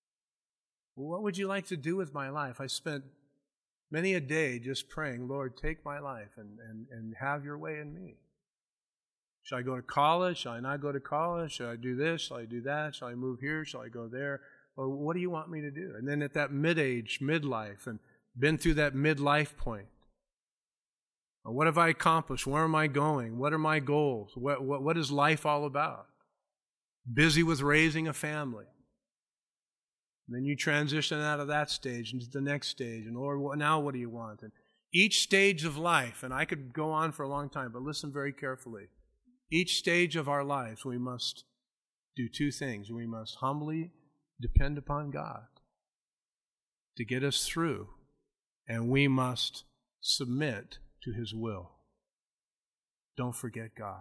S1: What would you like to do with my life? I spent many a day just praying, Lord, take my life and have your way in me. Shall I go to college? Shall I not go to college? Shall I do this? Shall I do that? Shall I move here? Shall I go there? Or what do you want me to do? And then at that mid-age, midlife, and been through that midlife point, what have I accomplished? Where am I going? What are my goals? What is life all about? Busy with raising a family. And then you transition out of that stage into the next stage. And Lord, now what do you want? And each stage of life, and I could go on for a long time, but listen very carefully. Each stage of our lives, we must do two things. We must humbly depend upon God to get us through, and we must submit to His will. Don't forget God.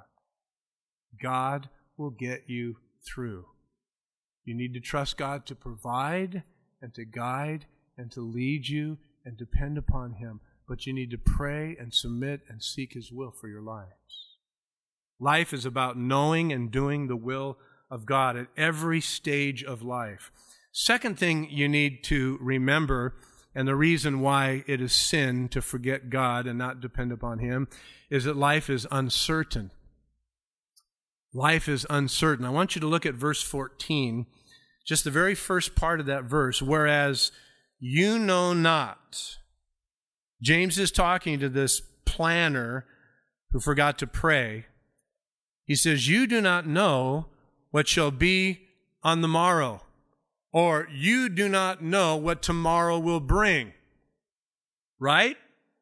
S1: God will get you through. You need to trust God to provide and to guide and to lead you and depend upon Him. But you need to pray and submit and seek His will for your lives. Life is about knowing and doing the will of God at every stage of life. Second thing you need to remember, and the reason why it is sin to forget God and not depend upon Him, is that life is uncertain. Life is uncertain. I want you to look at verse 14, just the very first part of that verse, whereas you know not. James is talking to this planner who forgot to pray. He says, you do not know what shall be on the morrow, or you do not know what tomorrow will bring. Right?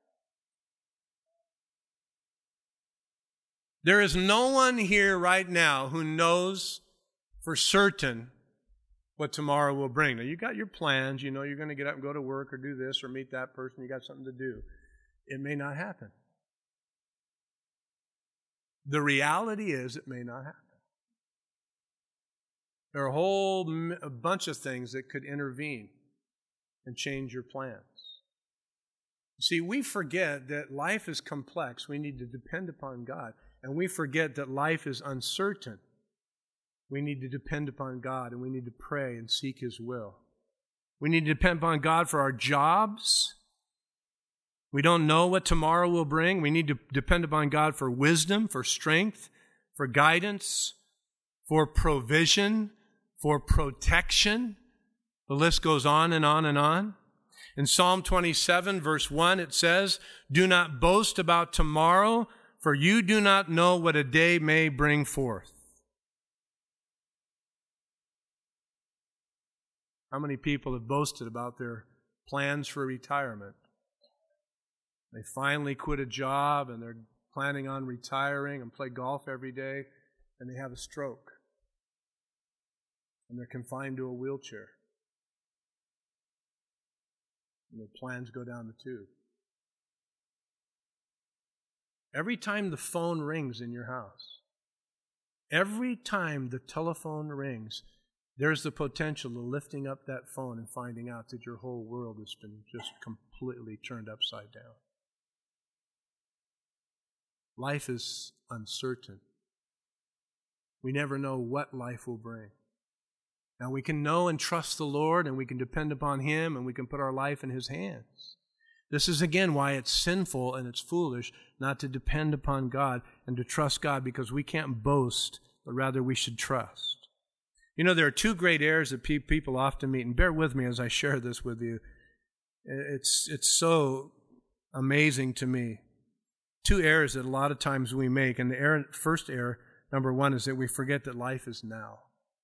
S1: There is no one here right now who knows for certain what tomorrow will bring. Now, you got your plans. You know you're going to get up and go to work or do this or meet that person. You got something to do. It may not happen. The reality is it may not happen. There are a bunch of things that could intervene and change your plans. See, we forget that life is complex. We need to depend upon God. And we forget that life is uncertain. We need to depend upon God, and we need to pray and seek His will. We need to depend upon God for our jobs. We don't know what tomorrow will bring. We need to depend upon God for wisdom, for strength, for guidance, for provision, for protection. The list goes on and on and on. In Psalm 27, verse 1, it says, "Do not boast about tomorrow, for you do not know what a day may bring forth." How many people have boasted about their plans for retirement? They finally quit a job and they're planning on retiring and play golf every day, and they have a stroke. And they're confined to a wheelchair. And their plans go down the tube. Every time the phone rings in your house, every time the telephone rings, there's the potential of lifting up that phone and finding out that your whole world has been just completely turned upside down. Life is uncertain. We never know what life will bring. Now we can know and trust the Lord, and we can depend upon Him, and we can put our life in His hands. This is again why it's sinful and it's foolish not to depend upon God and to trust God, because we can't boast, but rather we should trust. You know, there are two great errors that people often meet, and bear with me as I share this with you. It's so amazing to me. Two errors that a lot of times we make, and the first error, number one, is that we forget that life is now.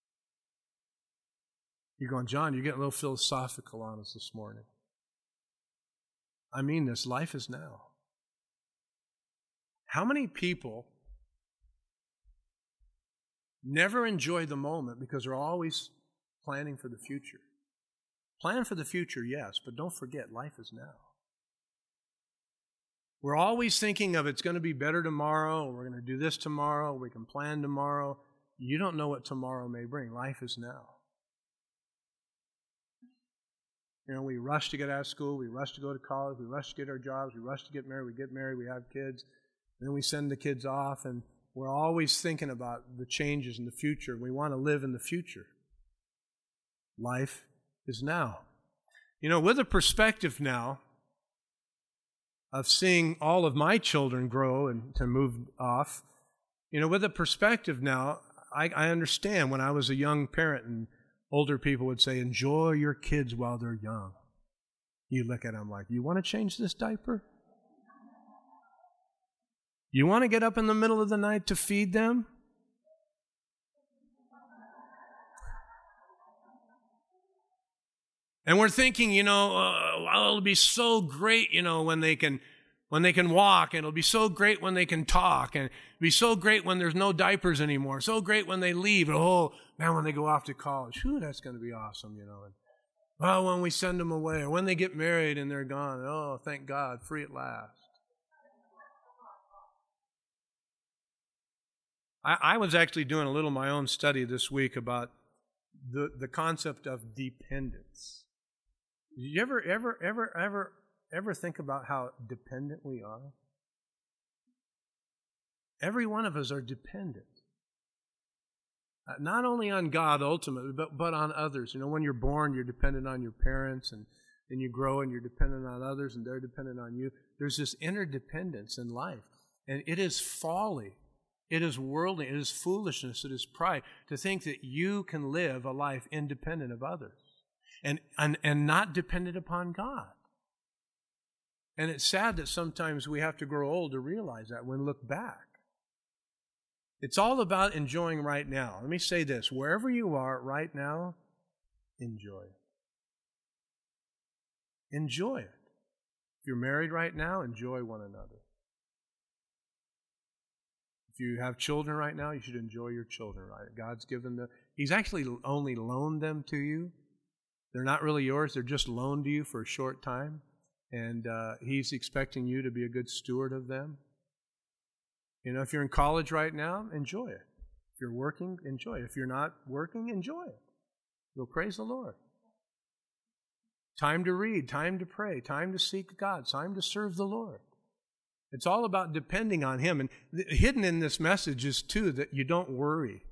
S1: You're going, John, you're getting a little philosophical on us this morning. I mean this, life is now. How many people never enjoy the moment because they're always planning for the future? Plan for the future, yes, but don't forget, life is now. We're always thinking of it's going to be better tomorrow, or we're going to do this tomorrow, we can plan tomorrow. You don't know what tomorrow may bring. Life is now. You know, we rush to get out of school, we rush to go to college, we rush to get our jobs, we rush to get married, we have kids, and then we send the kids off, and we're always thinking about the changes in the future. We want to live in the future. Life is now. You know, with a perspective now of seeing all of my children grow and to move off, you know, with a perspective now, I understand when I was a young parent and older people would say, enjoy your kids while they're young. You look at them like, you want to change this diaper? You want to get up in the middle of the night to feed them? And we're thinking, you know, well, it'll be so great, you know, when they can walk, and it'll be so great when they can talk, and it'll be so great when there's no diapers anymore, so great when they leave, and oh, man, when they go off to college, whew, that's going to be awesome, you know. And, well, when we send them away, or when they get married and they're gone, oh, thank God, free at last. I was actually doing a little my own study this week about the concept of dependence. Did you ever think about how dependent we are? Every one of us are dependent. Not only on God ultimately, but on others. You know, when you're born, you're dependent on your parents, and then you grow and you're dependent on others, and they're dependent on you. There's this interdependence in life. And it is folly. It is worldly. It is foolishness. It is pride to think that you can live a life independent of others and not dependent upon God. And it's sad that sometimes we have to grow old to realize that when we look back. It's all about enjoying right now. Let me say this. Wherever you are right now, enjoy it. Enjoy it. If you're married right now, enjoy one another. If you have children right now, you should enjoy your children, right? God's given them. He's actually only loaned them to you. They're not really yours. They're just loaned to you for a short time. And He's expecting you to be a good steward of them. You know, if you're in college right now, enjoy it. If you're working, enjoy it. If you're not working, enjoy it. You'll praise the Lord. time to read, time to pray, time to seek God, time to serve the Lord. It's all about depending on Him. And hidden in this message is, too, that you don't worry.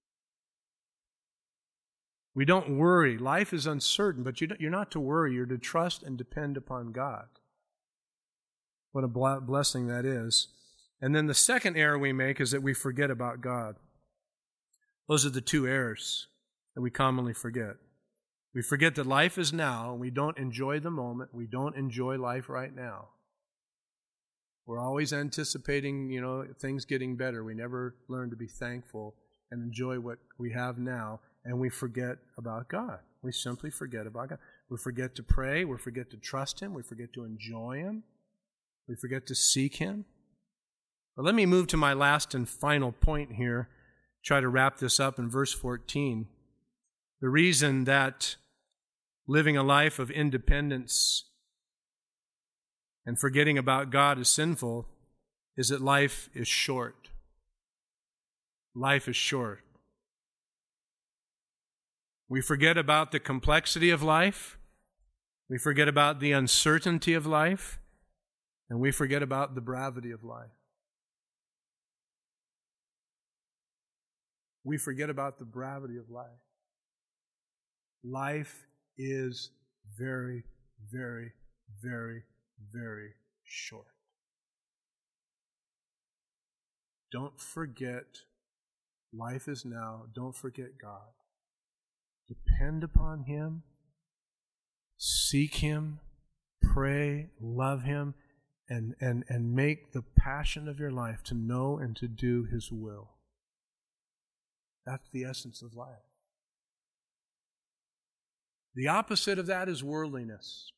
S1: We don't worry. Life is uncertain, but you're not to worry. You're to trust and depend upon God. What a blessing that is. And then the second error we make is that we forget about God. Those are the two errors that we commonly forget. We forget that life is now, and we don't enjoy the moment. We don't enjoy life right now. We're always anticipating, things getting better. We never learn to be thankful and enjoy what we have now, and we forget about God. We simply forget about God. We forget to pray. We forget to trust Him. We forget to enjoy Him. We forget to seek Him. But let me move to my last and final point here. Try to wrap this up in verse 14. The reason that living a life of independence and forgetting about God is sinful is that life is short. Life is short. We forget about the complexity of life. We forget about the uncertainty of life. And we forget about the brevity of life. We forget about the brevity of life. Life is very, very, very, very short. Don't forget life is now. Don't forget God. Depend upon Him. Seek Him. Pray. Love Him. And make the passion of your life to know and to do His will. That's the essence of life. The opposite of that is worldliness.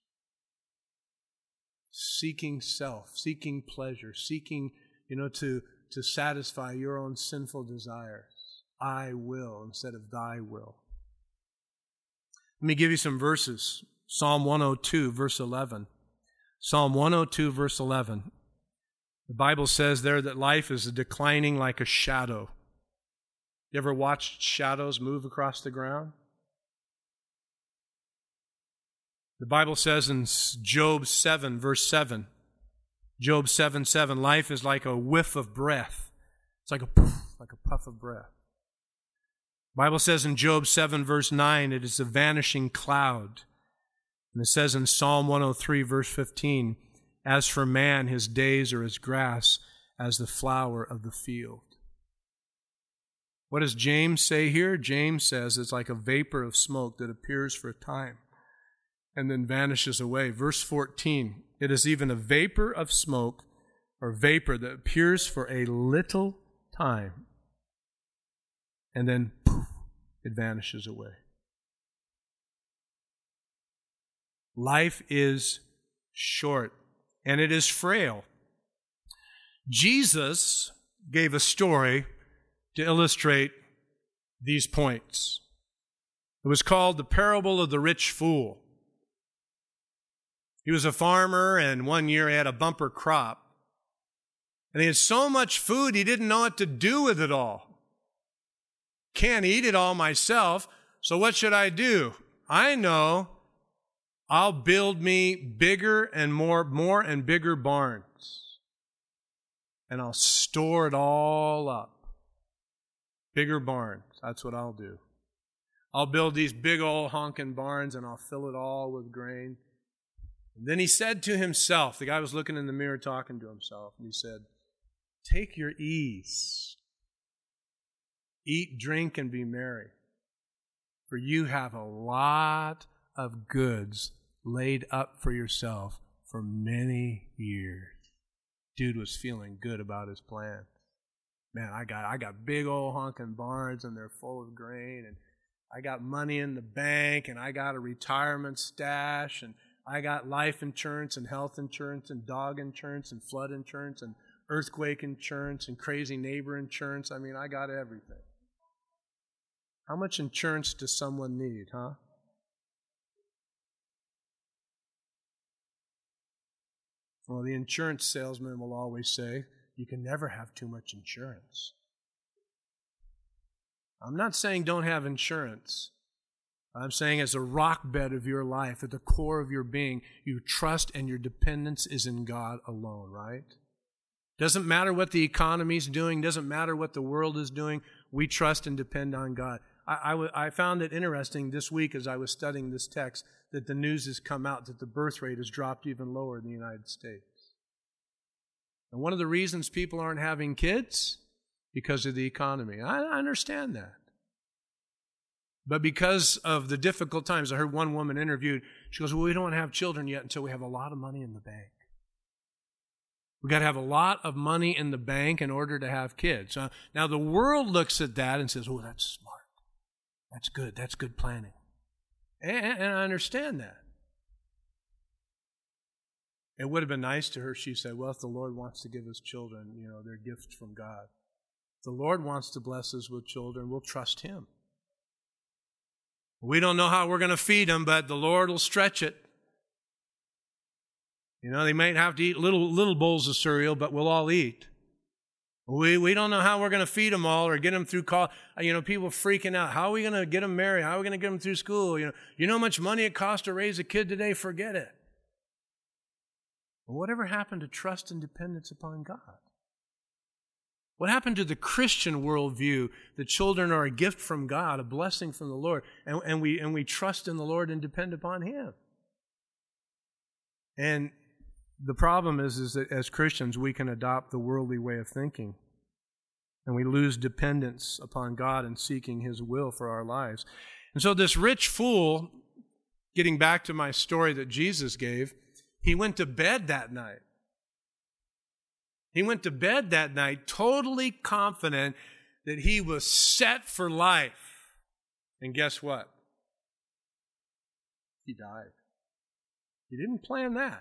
S1: Seeking self, seeking pleasure, seeking, to satisfy your own sinful desires. I will instead of thy will. Let me give you some verses. Psalm 102, verse 11. Psalm 102, verse 11. The Bible says there that life is declining like a shadow. You ever watched shadows move across the ground? The Bible says in Job 7, verse 7, Job 7:7, life is like a whiff of breath. It's like a poof, like a puff of breath. The Bible says in Job 7, verse 9, it is a vanishing cloud. And it says in Psalm 103, verse 15, as for man, his days are as grass, as the flower of the field. What does James say here? James says it's like a vapor of smoke that appears for a time and then vanishes away. Verse 14, it is even a vapor of smoke or vapor that appears for a little time and then poof, it vanishes away. Life is short and it is frail. Jesus gave a story to illustrate these points. It was called the parable of the rich fool. He was a farmer, and one year he had a bumper crop. And he had so much food, he didn't know what to do with it all. Can't eat it all myself, so what should I do? I know I'll build me bigger and more and bigger barns. And I'll store it all up. Bigger barns, that's what I'll do. I'll build these big old honking barns and I'll fill it all with grain. And then he said to himself, the guy was looking in the mirror talking to himself, and he said, take your ease. Eat, drink, and be merry. For you have a lot of goods laid up for yourself for many years. Dude was feeling good about his plan. Man, I got big old honking barns, and they're full of grain, and I got money in the bank, and I got a retirement stash, and I got life insurance and health insurance and dog insurance and flood insurance and earthquake insurance and crazy neighbor insurance. I mean, I got everything. How much insurance does someone need, huh? Well, the insurance salesman will always say, you can never have too much insurance. I'm not saying don't have insurance.
S2: I'm saying as a rock bed of your life, at the core of your being, you trust and your dependence is in God alone, right? Doesn't matter what the economy's doing, doesn't matter what the world is doing, we trust and depend on God. I found it interesting this week as I was studying this text that the news has come out that the birth rate has dropped even lower in the United States. And one of the reasons people aren't having kids, because of the economy. I understand that. But because of the difficult times, I heard one woman interviewed, she goes, well, we don't have children yet until we have a lot of money in the bank. We've got to have a lot of money in the bank in order to have kids. Now, the world looks at that and says, oh, that's smart. That's good. That's good planning. And I understand that. It would have been nice to her, she said, well, if the Lord wants to give us children, they're gifts from God. If the Lord wants to bless us with children, we'll trust Him. We don't know how we're going to feed them, but the Lord will stretch it. They might have to eat little bowls of cereal, but we'll all eat. We don't know how we're going to feed them all or get them through college. People freaking out. How are we going to get them married? How are we going to get them through school? You know how much money it costs to raise a kid today? Forget it. Well, whatever happened to trust and dependence upon God? What happened to the Christian worldview that children are a gift from God, a blessing from the Lord, and we trust in the Lord and depend upon Him? And the problem is that as Christians, we can adopt the worldly way of thinking, and we lose dependence upon God and seeking His will for our lives. And so this rich fool, getting back to my story that Jesus gave, he went to bed that night. He went to bed that night totally confident that he was set for life. And guess what? He died. He didn't plan that.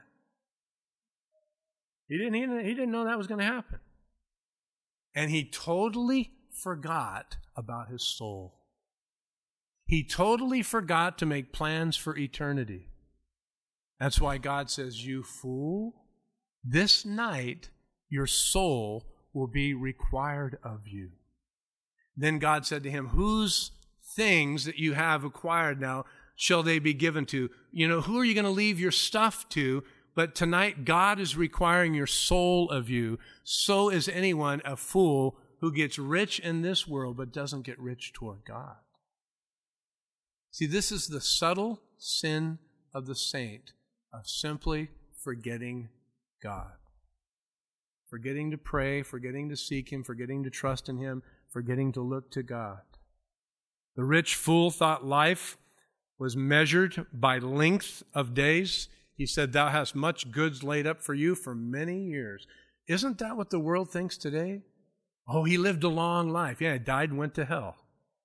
S2: He didn't know that was going to happen. And he totally forgot about his soul. He totally forgot to make plans for eternity. That's why God says, you fool, this night your soul will be required of you. Then God said to him, whose things that you have acquired now shall they be given to? Who are you going to leave your stuff to? But tonight God is requiring your soul of you. So is anyone a fool who gets rich in this world but doesn't get rich toward God. See, this is the subtle sin of the saint, of simply forgetting God. Forgetting to pray, forgetting to seek Him, forgetting to trust in Him, forgetting to look to God. The rich fool thought life was measured by length of days. He said, thou hast much goods laid up for you for many years. Isn't that what the world thinks today? Oh, he lived a long life. Yeah, he died and went to hell.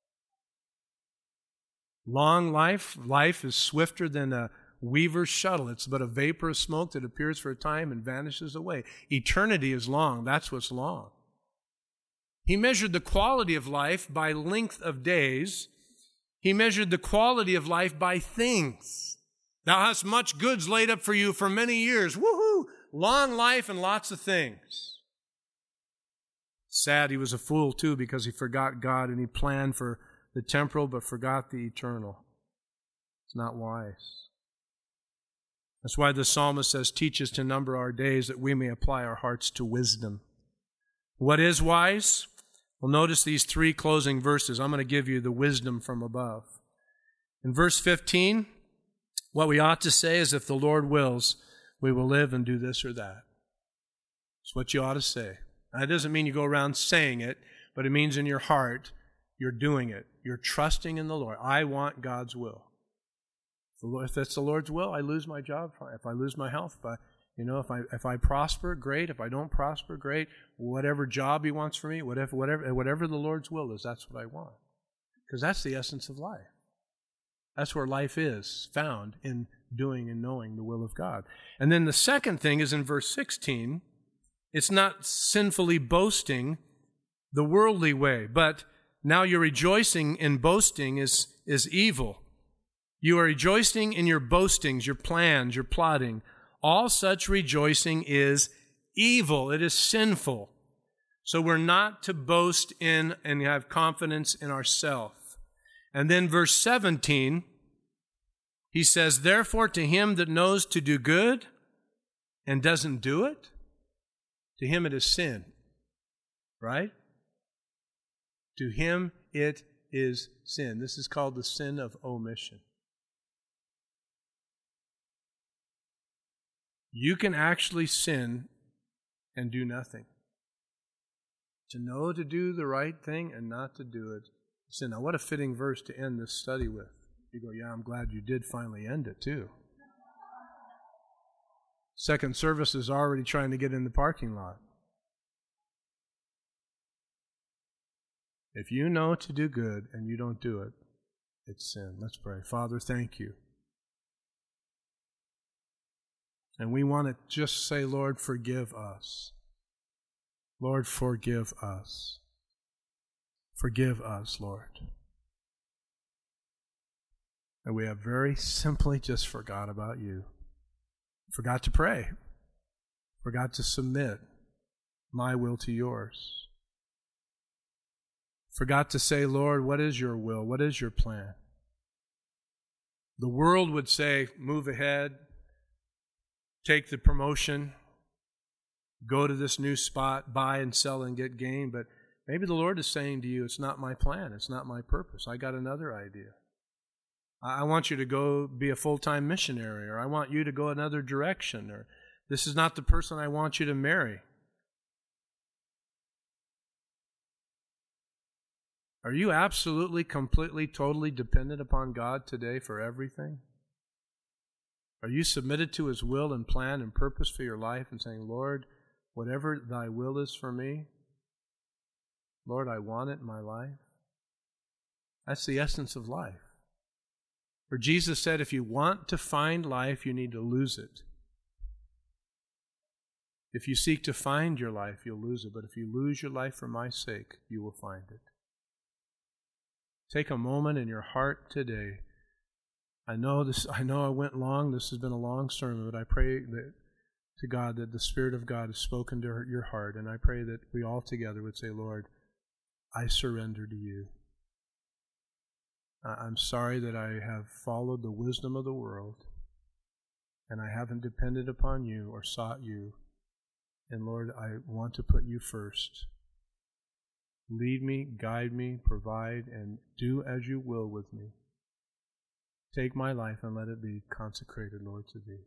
S2: Long life is swifter than a weaver's shuttle. It's but a vapor of smoke that appears for a time and vanishes away. Eternity is long. That's what's long. He measured the quality of life by length of days. He measured the quality of life by things. Thou hast much goods laid up for you for many years. Woohoo! Long life and lots of things. Sad he was a fool too, because he forgot God and he planned for the temporal but forgot the eternal. It's not wise. That's why the psalmist says, teach us to number our days that we may apply our hearts to wisdom. What is wise? Well, notice these three closing verses. I'm going to give you the wisdom from above. In verse 15, what we ought to say is, if the Lord wills, we will live and do this or that. It's what you ought to say. That doesn't mean you go around saying it, but it means in your heart, you're doing it. You're trusting in the Lord. I want God's will. If it's the Lord's will, I lose my job. If I lose my health, if I prosper, great. If I don't prosper, great. Whatever job He wants for me, whatever the Lord's will is, that's what I want. Because that's the essence of life. That's where life is found, in doing and knowing the will of God. And then the second thing is in verse 16. It's not sinfully boasting the worldly way, but now your rejoicing in boasting is evil. You are rejoicing in your boastings, your plans, your plotting. All such rejoicing is evil. It is sinful. So we're not to boast in and have confidence in ourselves. And then verse 17, He says, therefore, to him that knows to do good and doesn't do it, to him it is sin. Right? To him it is sin. This is called the sin of omission. You can actually sin and do nothing. To know to do the right thing and not to do it, sin. Now, what a fitting verse to end this study with. You go, yeah, I'm glad you did finally end it too. Second service is already trying to get in the parking lot. If you know to do good and you don't do it, it's sin. Let's pray. Father, thank you. And we want to just say, Lord, forgive us. Lord, forgive us. Forgive us, Lord. And we have very simply just forgot about you. Forgot to pray. Forgot to submit my will to yours. Forgot to say, Lord, what is your will? What is your plan? The world would say, move ahead, take the promotion, go to this new spot, buy and sell and get gain. But maybe the Lord is saying to you, it's not my plan, it's not my purpose. I got another idea. I want you to go be a full-time missionary, or I want you to go another direction, or this is not the person I want you to marry. Are you absolutely, completely, totally dependent upon God today for everything? Are you submitted to His will and plan and purpose for your life and saying, Lord, whatever thy will is for me, Lord, I want it in my life? That's the essence of life. For Jesus said, if you want to find life, you need to lose it. If you seek to find your life, you'll lose it. But if you lose your life for my sake, you will find it. Take a moment in your heart today. I know I went long. This has been a long sermon, but I pray that to God that the Spirit of God has spoken to your heart, and I pray that we all together would say, Lord, I surrender to you. I'm sorry that I have followed the wisdom of the world, and I haven't depended upon you or sought you. And Lord, I want to put you first. Lead me, guide me, provide, and do as you will with me. Take my life and let it be consecrated, Lord, to Thee.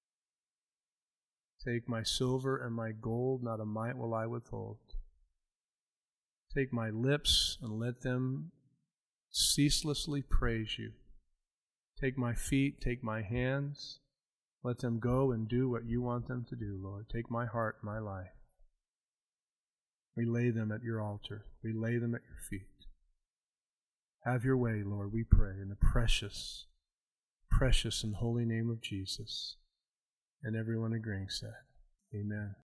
S2: Take my silver and my gold, not a mite will I withhold. Take my lips and let them ceaselessly praise you. Take my feet, take my hands, let them go and do what you want them to do, Lord. Take my heart, my life. We lay them at your altar. We lay them at your feet. Have your way, Lord, we pray, in the precious, precious and holy name of Jesus. And everyone agreeing said, Amen.